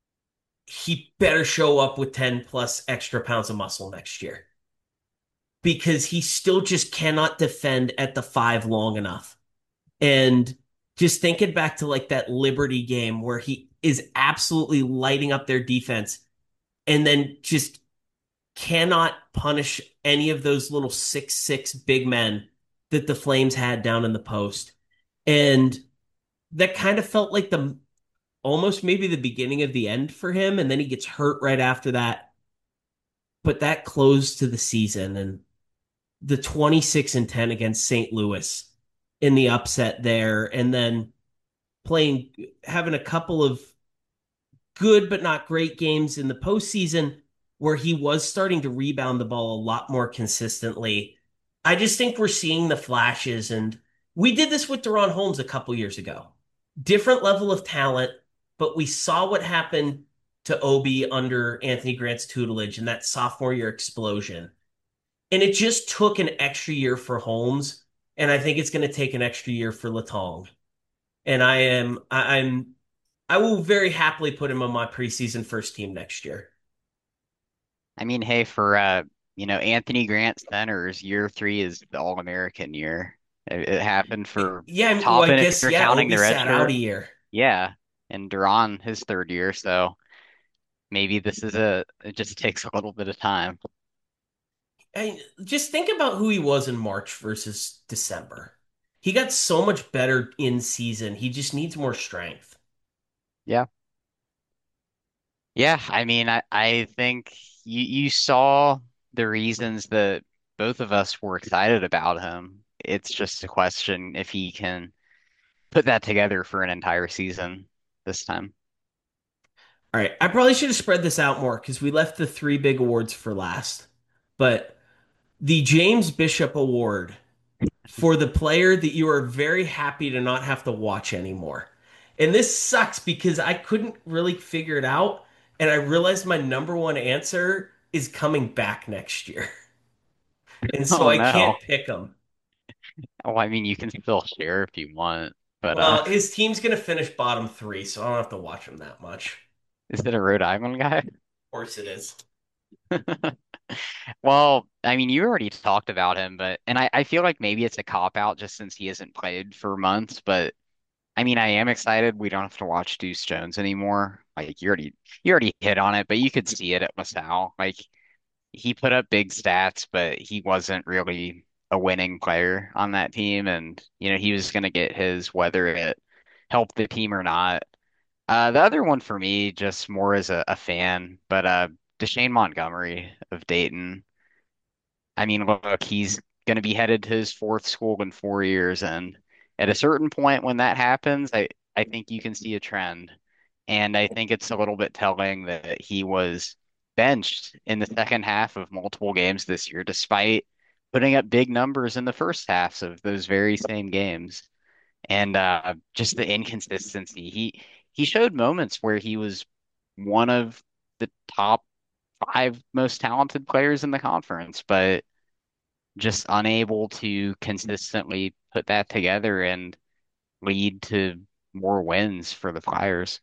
he better show up with ten plus extra pounds of muscle next year because he still just cannot defend at the five long enough. And just thinking back to like that Liberty game where he is absolutely lighting up their defense and then just cannot punish any of those little six six big men that the Flames had down in the post. And that kind of felt like the almost maybe the beginning of the end for him. And then he gets hurt right after that. But that closed to the season and the twenty-six and ten against Saint Louis in the upset there. And then playing, having a couple of good but not great games in the postseason where he was starting to rebound the ball a lot more consistently. I just think we're seeing the flashes, and we did this with Deron Holmes a couple years ago. Different level of talent, but we saw what happened to Obi under Anthony Grant's tutelage and that sophomore year explosion. And it just took an extra year for Holmes, and I think it's going to take an extra year for Latong. And I am I, I'm I will very happily put him on my preseason first team next year. I mean, hey, for uh, you know, Anthony Grant centers, year three is the All-American year. It, it happened for Yeah, well, I Toppin if guess you're yeah, counting Obi the red sat out shirt. a year. Yeah, and Duran his third year, so maybe this is a it just takes a little bit of time. I just think about who he was in March versus December. He got so much better in season. He just needs more strength. Yeah. Yeah, I mean, I, I think you you saw the reasons that both of us were excited about him. It's just a question if he can put that together for an entire season this time. All right, I probably should have spread this out more because we left the three big awards for last. But the James Bishop Award for the player that you are very happy to not have to watch anymore. And this sucks because I couldn't really figure it out. And I realized my number one answer is coming back next year. And so Oh I can't no. pick him. Well, I mean, you can still share if you want, but uh, Well, his team's going to finish bottom three, so I don't have to watch him that much. is it a Rhode Island guy? Of course it is. Well, I mean, you already talked about him, but and I, I feel like maybe it's a cop out just since he hasn't played for months, but I mean, I am excited we don't have to watch Deuce Jones anymore. Like you already you already hit on it, but you could see it at LaSalle. Like he put up big stats, but he wasn't really a winning player on that team. And, you know, he was going to get his whether it helped the team or not. Uh, the other one for me, just more as a, a fan, but uh, Deshane Montgomery of Dayton. I mean, look, he's going to be headed to his fourth school in four years. And at a certain point when that happens, I, I think you can see a trend. And I think it's a little bit telling that he was benched in the second half of multiple games this year, despite putting up big numbers in the first halves of those very same games. And uh, just the inconsistency. He he showed moments where he was one of the top five most talented players in the conference, but just unable to consistently put that together and lead to more wins for the Flyers.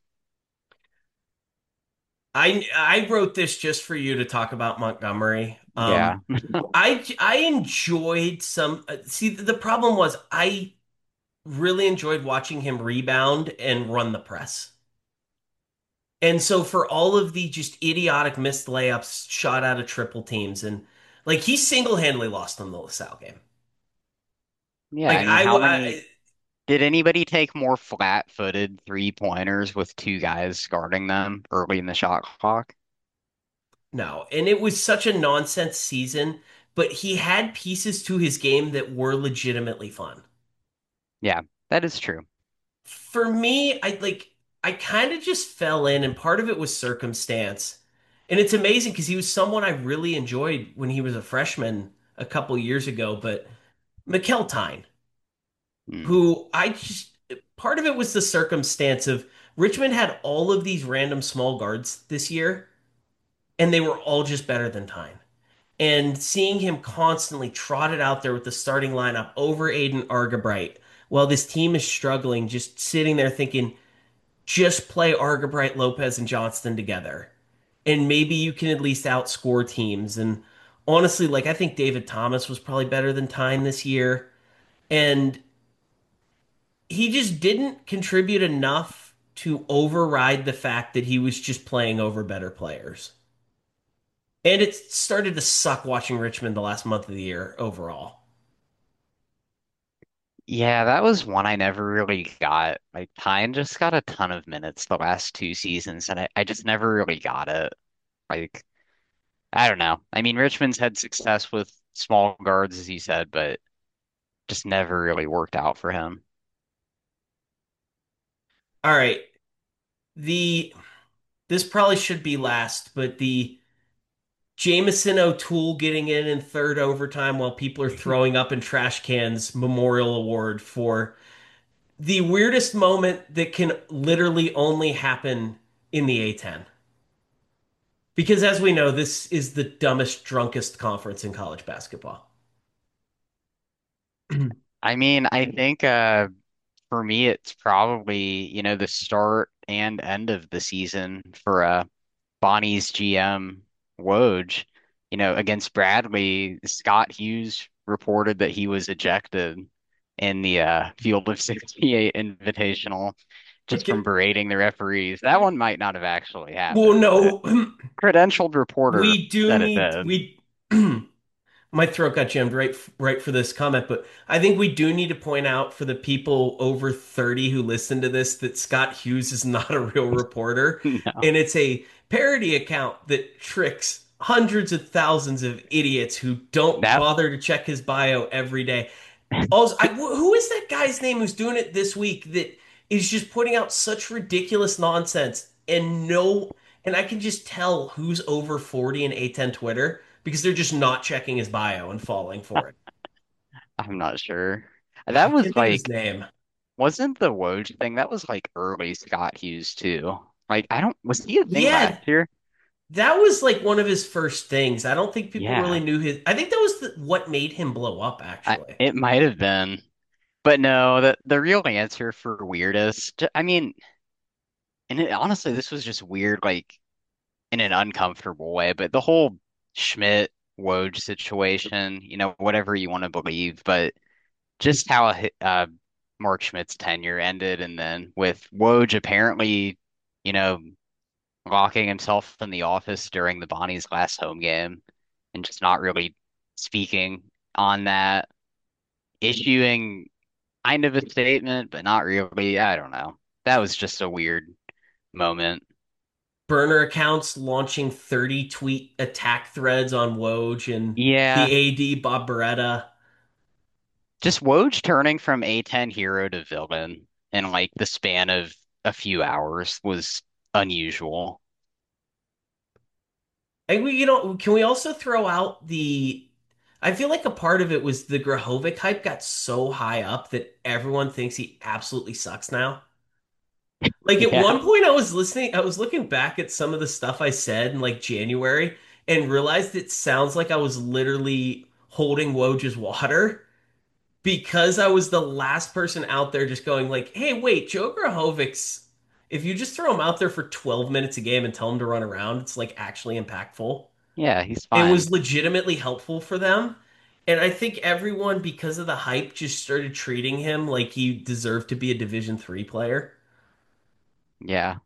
I I wrote this just for you to talk about Montgomery. Yeah. Um, I I enjoyed some. uh, See, the problem was I really enjoyed watching him rebound and run the press. And so for all of the just idiotic missed layups shot out of triple teams and like he single-handedly lost them the LaSalle game. Yeah, Like I mean, I, how many I did anybody take more flat-footed three-pointers with two guys guarding them early in the shot clock? no, and it was such a nonsense season, but he had pieces to his game that were legitimately fun. Yeah, that is true. For me, I like I kind of just fell in, and part of it was circumstance. And it's amazing because he was someone I really enjoyed when he was a freshman a couple years ago, but Mikkel Tyne, Hmm. who I just part of it was the circumstance of Richmond had all of these random small guards this year, and they were all just better than Tyne. And seeing him constantly trotted out there with the starting lineup over Aiden Argabright while this team is struggling, just sitting there thinking, just play Argabright, Lopez, and Johnston together. And maybe you can at least outscore teams. And honestly, like I think David Thomas was probably better than Tyne this year. And he just didn't contribute enough to override the fact that he was just playing over better players. And it started to suck watching Richmond the last month of the year overall. Yeah, that was one I never really got. Like, Tyne just got a ton of minutes the last two seasons, and I, I just never really got it. Like, I don't know. I mean, Richmond's had success with small guards, as you said, but just never really worked out for him. All right. The this probably should be last, but the Jamison O'Toole getting in in third overtime while people are throwing up in trash cans memorial award for the weirdest moment that can literally only happen in the A ten. Because as we know, this is the dumbest, drunkest conference in college basketball. I mean, I think uh for me it's probably, you know, the start and end of the season for uh Bonnie's G M Woj. You know, against Bradley, Scott Hughes reported that he was ejected in the uh Field of sixty-eight Invitational just from Okay. berating the referees. That one might not have actually Well, happened, but no, credentialed reporter we do said it need did. we my throat got jammed right right for this comment, but I think we do need to point out for the people over thirty who listen to this that Scott Hughes is not a real reporter, No. and it's a parody account that tricks hundreds of thousands of idiots who don't That bother to check his bio every day. Also, I, who is that guy's name who's doing it this week that is just putting out such ridiculous nonsense and no, and I can just tell who's over forty in A ten Twitter because they're just not checking his bio and falling for it. I'm not sure. I That was can't think of his like name. wasn't the Woj thing, that was like early Scott Hughes too. Like I don't was he a thing last Yeah, year? that was like one of his first things. I don't think people Yeah. really knew his. I think that was the, what made him blow up, I, actually. it might have been. But no, the the real answer for weirdest, I mean, and it, honestly, this was just weird, like in an uncomfortable way. But the whole Schmidt Woj situation, you know, whatever you want to believe, but just how uh, Mark Schmidt's tenure ended, and then with Woj apparently, you know, locking himself in the office during the Bonnie's last home game, and just not really speaking on that, issuing kind of a statement, but not really. I don't know. That was just a weird moment. Burner accounts launching thirty tweet attack threads on Woj and the Yeah, A D Bob Beretta. just Woj turning from A ten hero to villain in like the span of a few hours was unusual. And we, you know, can we also throw out the? I feel like a part of it was the Grahovic hype got so high up that everyone thinks he absolutely sucks now. Like at Yeah. one point, I was listening, I was looking back at some of the stuff I said in like January and realized it sounds like I was literally holding Woj's water because I was the last person out there just going like, "Hey, wait, Joe Grahovic's. If you just throw him out there for twelve minutes a game and tell him to run around, it's like actually impactful." Yeah, he's It fine. was legitimately helpful for them. And I think everyone, because of the hype, just started treating him like he deserved to be a Division three player. Yeah.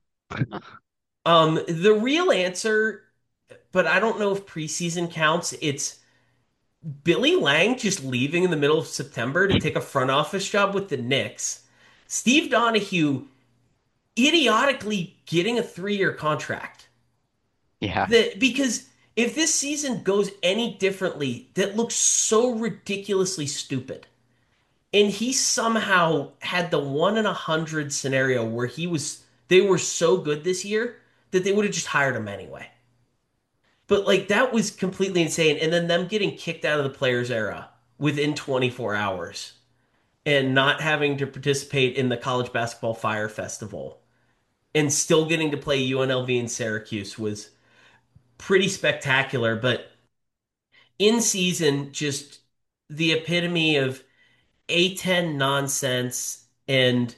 Um, the real answer, but I don't know if preseason counts. It's Billy Lang just leaving in the middle of September to take a front office job with the Knicks. Steve Donahue idiotically getting a three-year contract. Yeah. That because if this season goes any differently, that looks so ridiculously stupid. And he somehow had the one in a hundred scenario where he was they were so good this year that they would have just hired him anyway. But like that was completely insane. And then them getting kicked out of the players era within twenty-four hours and not having to participate in the college basketball fire festival and still getting to play U N L V in Syracuse was pretty spectacular. But in season, just the epitome of A ten nonsense and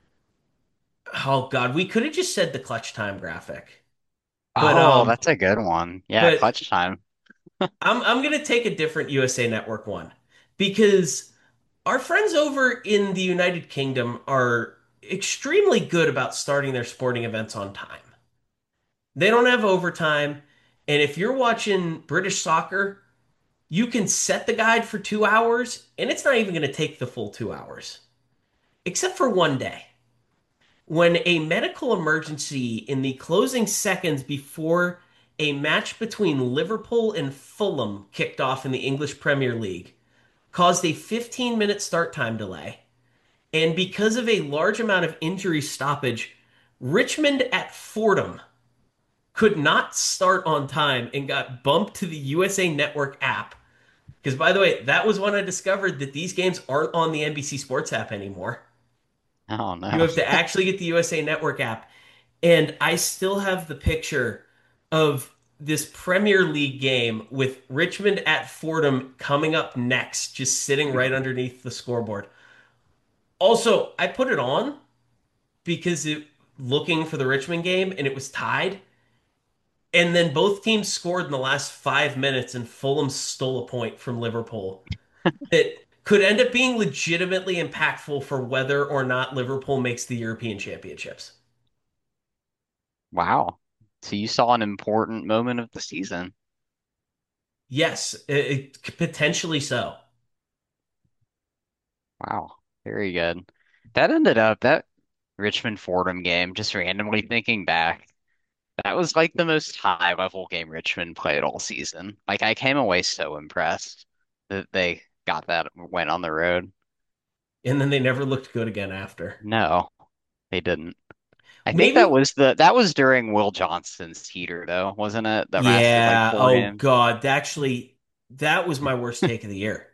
oh God, we could have just said the clutch time graphic. But Oh, um that's a good one. Yeah, but clutch time. I'm I'm gonna take a different U S A Network one because our friends over in the United Kingdom are extremely good about starting their sporting events on time. They don't have overtime, and if you're watching British soccer, you can set the guide for two hours, and it's not even going to take the full two hours, except for one day when a medical emergency in the closing seconds before a match between Liverpool and Fulham kicked off in the English Premier League caused a fifteen minute start time delay. And because of a large amount of injury stoppage, Richmond at Fordham could not start on time and got bumped to the U S A Network app. Because, by the way, that was when I discovered that these games aren't on the N B C Sports app anymore. Oh You no. have to actually get the U S A Network app. And I still have the picture of this Premier League game with Richmond at Fordham coming up next, just sitting right underneath the scoreboard. Also, I put it on because it looking for the Richmond game and it was tied. And then both teams scored in the last five minutes, and Fulham stole a point from Liverpool that could end up being legitimately impactful for whether or not Liverpool makes the European Championships. Wow. So you saw an important moment of the season. Yes, it, it- potentially so. Wow. Very good. That ended up that Richmond Fordham game, just randomly thinking back, that was like the most high level game Richmond played all season. Like I came away so impressed that they got that went on the road. And then they never looked good again after. No, they didn't. I think that Maybe, was the that was during Will Johnston's heater though, wasn't it? That lasted like yeah. four Oh games. God, actually, that was my worst take of the year.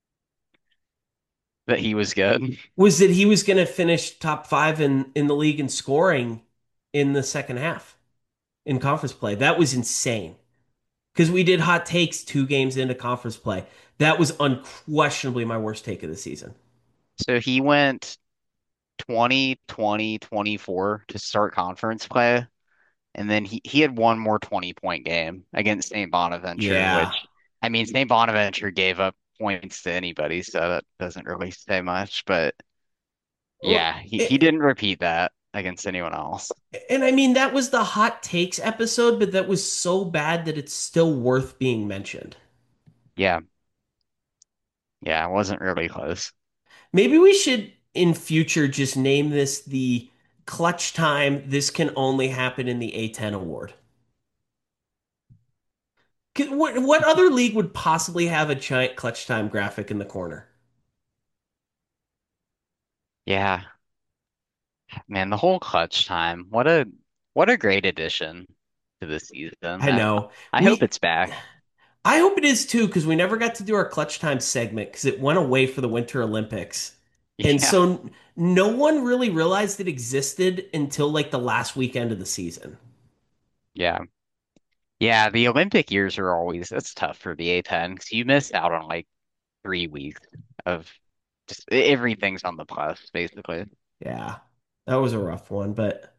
That he was good. Was that he was going to finish top five in in the league in scoring in the second half in conference play. That was insane. Because we did hot takes two games into conference play. That was unquestionably my worst take of the season. So he went twenty, twenty, twenty-four to start conference play. And then he, he had one more twenty point game against Saint Bonaventure, Yeah. which I mean Saint Bonaventure gave up points to anybody, so that doesn't really say much. But Well, yeah, he, he it, didn't repeat that against anyone else. and I mean, that was the hot takes episode, but that was so bad that it's still worth being mentioned. Yeah, yeah, it wasn't really close. Maybe we should, in future, just name this the clutch time. This can only happen in the A ten award. What, what other league would possibly have a giant clutch time graphic in the corner? Yeah, man, the whole clutch time. What a what a great addition. to the season. I I, know. I hope We it's back. I hope it is too, because we never got to do our clutch time segment because it went away for the Winter Olympics. And Yeah, so no one really realized it existed until like the last weekend of the season. yeah, yeah. The Olympic years are always that's tough for the A ten because you miss out on like three weeks of just everything's on the plus basically. Yeah, that was a rough one. But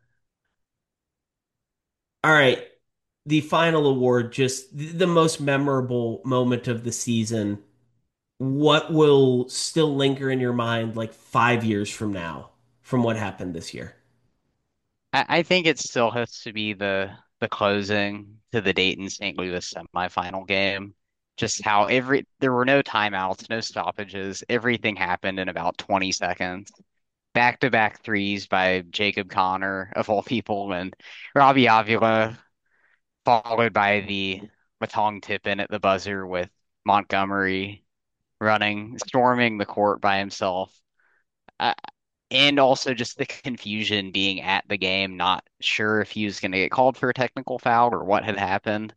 all right, the final award, just th- the most memorable moment of the season. What will still linger in your mind like five years from now from what happened this year? I, I think it still has to be the the closing to the Dayton Saint Louis semifinal game. Just how every there were no timeouts, no stoppages. Everything happened in about twenty seconds. Back-to-back threes by Jacob Connor of all people, and Robbie Avila, followed by the Matong tip in at the buzzer with Montgomery running, storming the court by himself. Uh, and also just the confusion being at the game, not sure if he was going to get called for a technical foul or what had happened.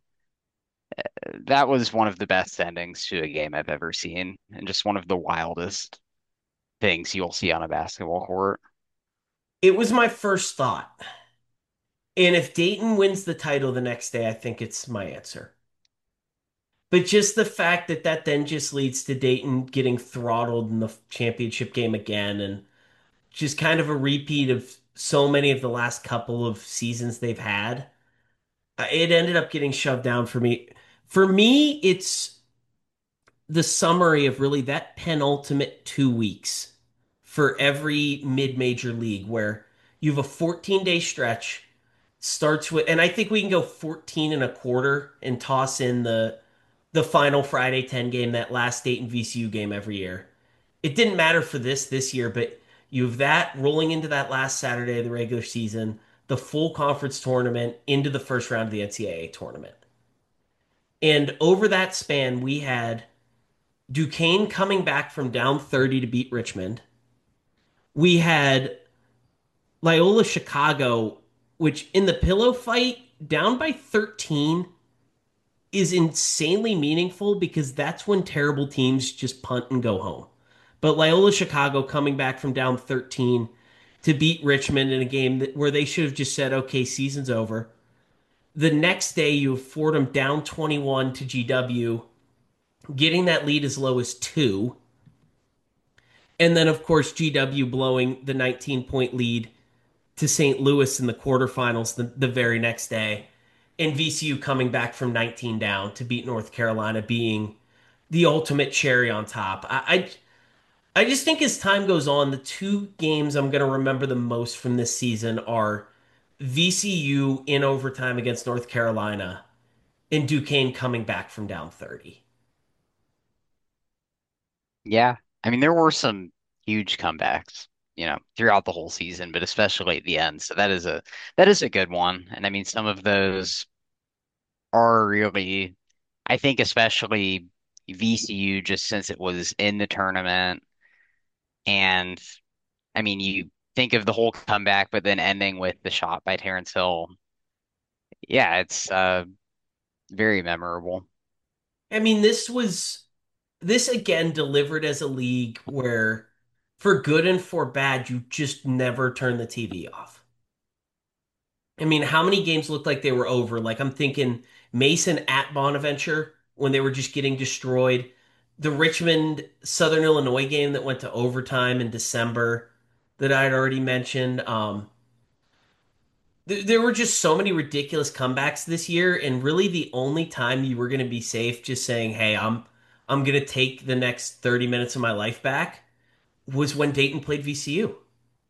That was one of the best endings to a game I've ever seen, and just one of the wildest things you'll see on a basketball court. It was my first thought. And if Dayton wins the title the next day, I think it's my answer. But just the fact that that then just leads to Dayton getting throttled in the championship game again, and just kind of a repeat of so many of the last couple of seasons they've had. uh, It ended up getting shoved down for me. For me, it's the summary of really that penultimate two weeks for every mid-major league where you have a fourteen day stretch starts with, and I think we can go fourteen and a quarter and toss in the the final Friday ten game, that last Dayton V C U game every year. It didn't matter for this this year, but you have that rolling into that last Saturday of the regular season, the full conference tournament into the first round of the N C double A tournament. And over that span, we had Duquesne coming back from down thirty to beat Richmond. We had Loyola Chicago, which in the pillow fight, down by thirteen is insanely meaningful because that's when terrible teams just punt and go home. But Loyola Chicago coming back from down thirteen to beat Richmond in a game that, where they should have just said, okay, season's over. The next day, you have Fordham down twenty-one to G W, getting that lead as low as two. And then, of course, G W blowing the nineteen point lead to Saint Louis in the quarterfinals the, the very next day. And V C U coming back from nineteen down to beat North Carolina, being the ultimate cherry on top. I, I, I just think as time goes on, the two games I'm going to remember the most from this season are V C U in overtime against North Carolina and Duquesne coming back from down thirty. Yeah, I mean there were some huge comebacks, you know, throughout the whole season, but especially at the end. So that is a that is a good one. And I mean some of those are really, I think especially V C U just since it was in the tournament. And I mean, you think of the whole comeback, but then ending with the shot by Terrence Hill. Yeah, it's uh, very memorable. I mean, this was this again delivered as a league where, for good and for bad, you just never turn the T V off. I mean, how many games looked like they were over? Like I'm thinking Mason at Bonaventure when they were just getting destroyed. The Richmond Southern Illinois game that went to overtime in December that I had already mentioned. Um, th- there were just so many ridiculous comebacks this year, and really the only time you were going to be safe just saying, "Hey, I'm I'm going to take the next thirty minutes of my life back," was when Dayton played V C U.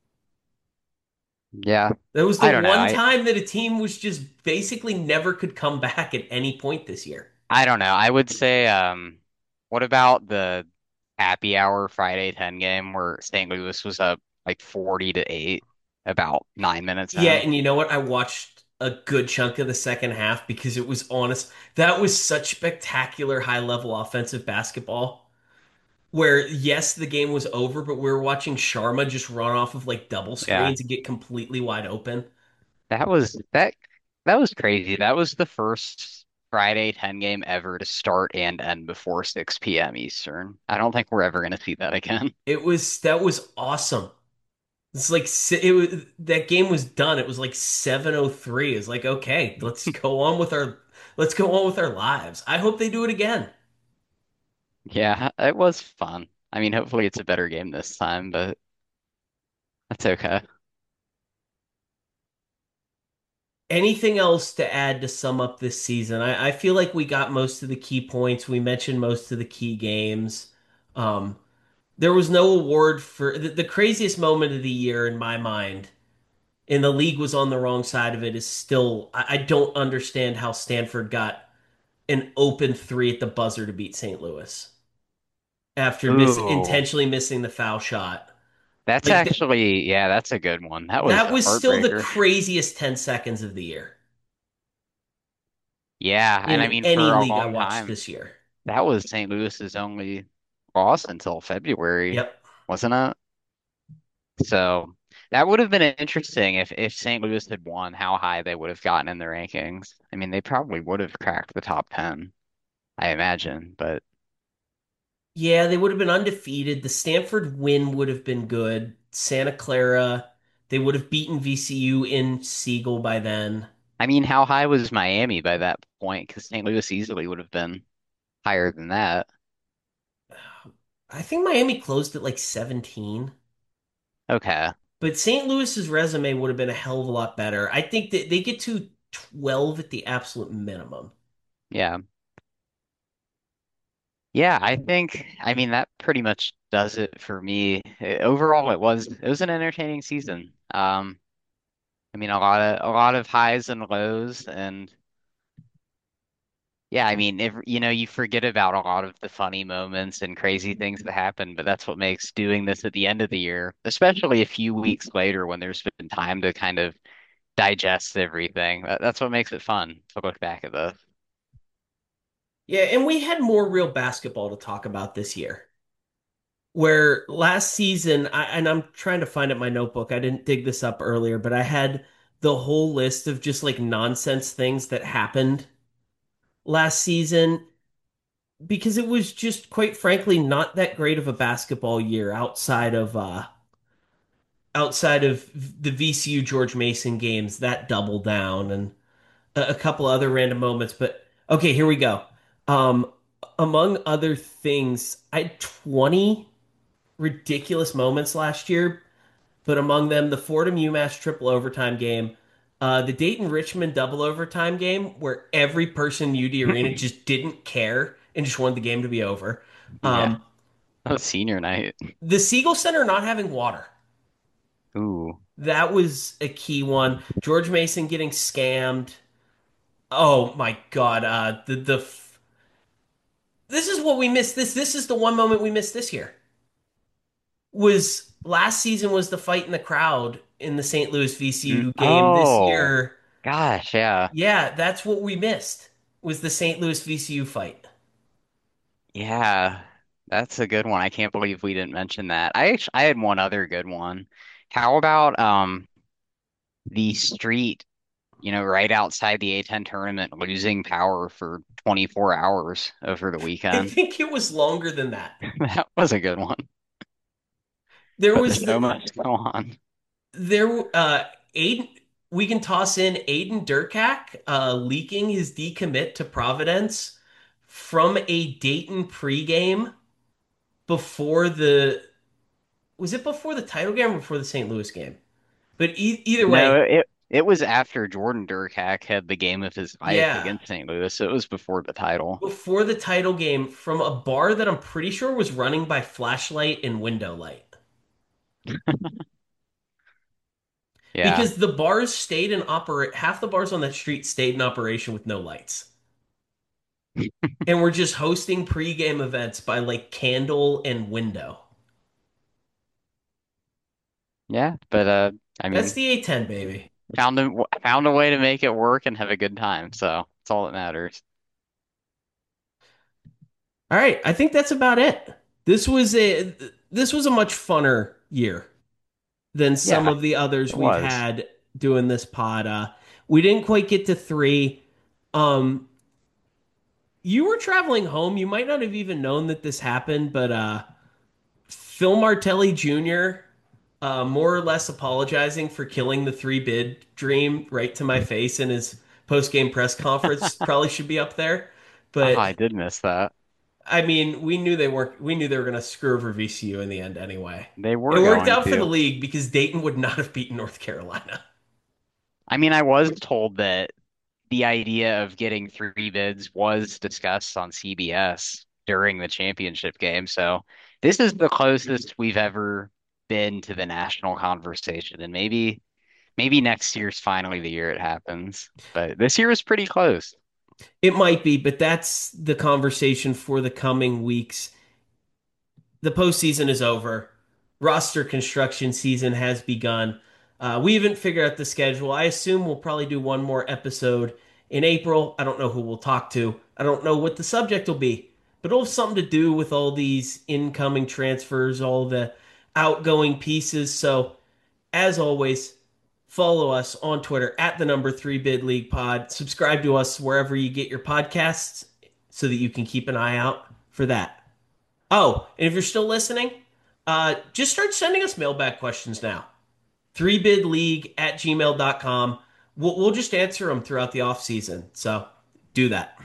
Yeah, That was the I don't know. one I time that a team was just basically never could come back at any point this year. I don't know. I would say, um, what about the happy hour Friday ten game where Saint Louis was up like forty to eight about nine minutes Yeah, in? and you know what? I watched a good chunk of the second half because it was honest. That was such spectacular high level offensive basketball. Where yes, the game was over, but we were watching Sharma just run off of like double Yeah, screens and get completely wide open. that was that. That was crazy. That was the first Friday ten game ever to start and end before six p m. Eastern. I don't think we're ever going to see that again. It was that was awesome. It's like si- it was that game was done. It was like seven oh three. It's like, okay, let's go on with our let's go on with our lives. I hope they do it again. Yeah, it was fun. I mean, hopefully it's a better game this time, but that's okay. Anything else to add to sum up this season? I, I feel like we got most of the key points. We mentioned most of the key games. Um, there was no award for the, the craziest moment of the year in my mind, and the league was on the wrong side of it, is still, I, I don't understand how Stanford got an open three at the buzzer to beat Saint Louis after miss Ooh, intentionally missing the foul shot. that's Like th actually, yeah, that's a good one. That was that a was still the heartbreaker. craziest ten seconds of the year Yeah, and I in mean, any for a league I long watched time, this year. that was Saint Louis's only loss until February, Yep. wasn't it? So that would have been interesting if if Saint Louis had won, how high they would have gotten in the rankings. I mean, they probably would have cracked the top ten, I imagine, but Yeah, they would have been undefeated. The Stanford win would have been good. Santa Clara, they would have beaten V C U in Siegel by then. I mean, how high was Miami by that point? Because Saint Louis easily would have been higher than that. I think Miami closed at like seventeen, Okay. but Saint Louis's resume would have been a hell of a lot better. I think that they get to twelve at the absolute minimum. Yeah. Yeah, I think I mean that pretty much does it for me. Eh, overall, it was it was an entertaining season. Um, I mean a lot of a lot of highs and lows, and yeah, I mean if you know you forget about a lot of the funny moments and crazy things that happen, but that's what makes doing this at the end of the year, especially a few weeks later when there's been time to kind of digest everything. That, that's what makes it fun to look back at this. Yeah, and we had more real basketball to talk about this year. Where last season, I, and I'm trying to find it in my notebook. I didn't dig this up earlier, but I had the whole list of just like nonsense things that happened last season because it was just quite frankly not that great of a basketball year outside of uh outside of the V C U George Mason games, that double down and a, a couple other random moments. But okay, here we go. Um, among other things, I had twenty ridiculous moments last year, but among them, the Fordham UMass triple overtime game, uh, the Dayton Richmond double overtime game, where every person in U D Arena just didn't care and just wanted the game to be over. Yeah, Um, that was senior night. the Siegel Center not having water. Ooh. That was a key one. George Mason getting scammed. Oh my God. Uh, the the f- this is what we missed. This this is the one moment we missed this year. Was last season was the fight in the crowd in the Saint Louis Mm, V C U game. This oh, year, gosh, yeah. yeah, that's what we missed. Was the Saint Louis V C U fight. Yeah, that's a good one. I can't believe we didn't mention that. I actually, I had one other good one. How about um the street, you know, right outside the A ten tournament losing power for twenty-four hours over the I weekend? think it was longer than that. That was a good one. There But was there's so the much go on. there uh Aiden we can toss in Aiden Durkak uh leaking his decommit to Providence from a Dayton pregame before the was it before the title game or before the Saint Louis game? But e either No, way, it it was after Jordan Durkak had the game of his life yeah, against Saint Louis. So it was before the title. before the title game from a bar that I'm pretty sure was running by flashlight and window light. Yeah. Because the bars stayed in operate half the bars on that street stayed in operation with no lights. And we're just hosting pregame events by like candle and window. Yeah, but uh I That's mean, the A ten, baby. found a found a way to make it work and have a good time. So that's all that matters. All right, I think that's about it. This was a this was a much funner year than some Yeah, of the others it we've was. had doing this pod. Uh, We didn't quite get to three. Um, you were traveling home. You might not have even known that this happened, but uh, Phil Martelli Junior Uh, more or less apologizing for killing the three bid dream right to my face in his post game press conference probably should be up there. Oh, But I did miss that. I mean, we knew they weren't. We knew they were going to screw over V C U in the end anyway. They It were worked going out for the to. league because Dayton would not have beaten North Carolina. I mean, I was told that the idea of getting three bids was discussed on C B S during the championship game. So this is the closest we've ever been to the national conversation. And maybe maybe next year's finally the year it happens. But this year was pretty close. It might be, but that's the conversation for the coming weeks. The postseason is over. Roster construction season has begun. Uh, we haven't figured out the schedule. I assume we'll probably do one more episode in April. I don't know who we'll talk to. I don't know what the subject will be, but it'll have something to do with all these incoming transfers, all the outgoing pieces. So, as always, follow us on Twitter at the number three bid league pod. Subscribe to us wherever you get your podcasts so that you can keep an eye out for that. Oh, and if you're still listening, uh, just start sending us mailbag questions now. three bid league at gmail dot com. We'll, we'll just answer them throughout the off season. So do that.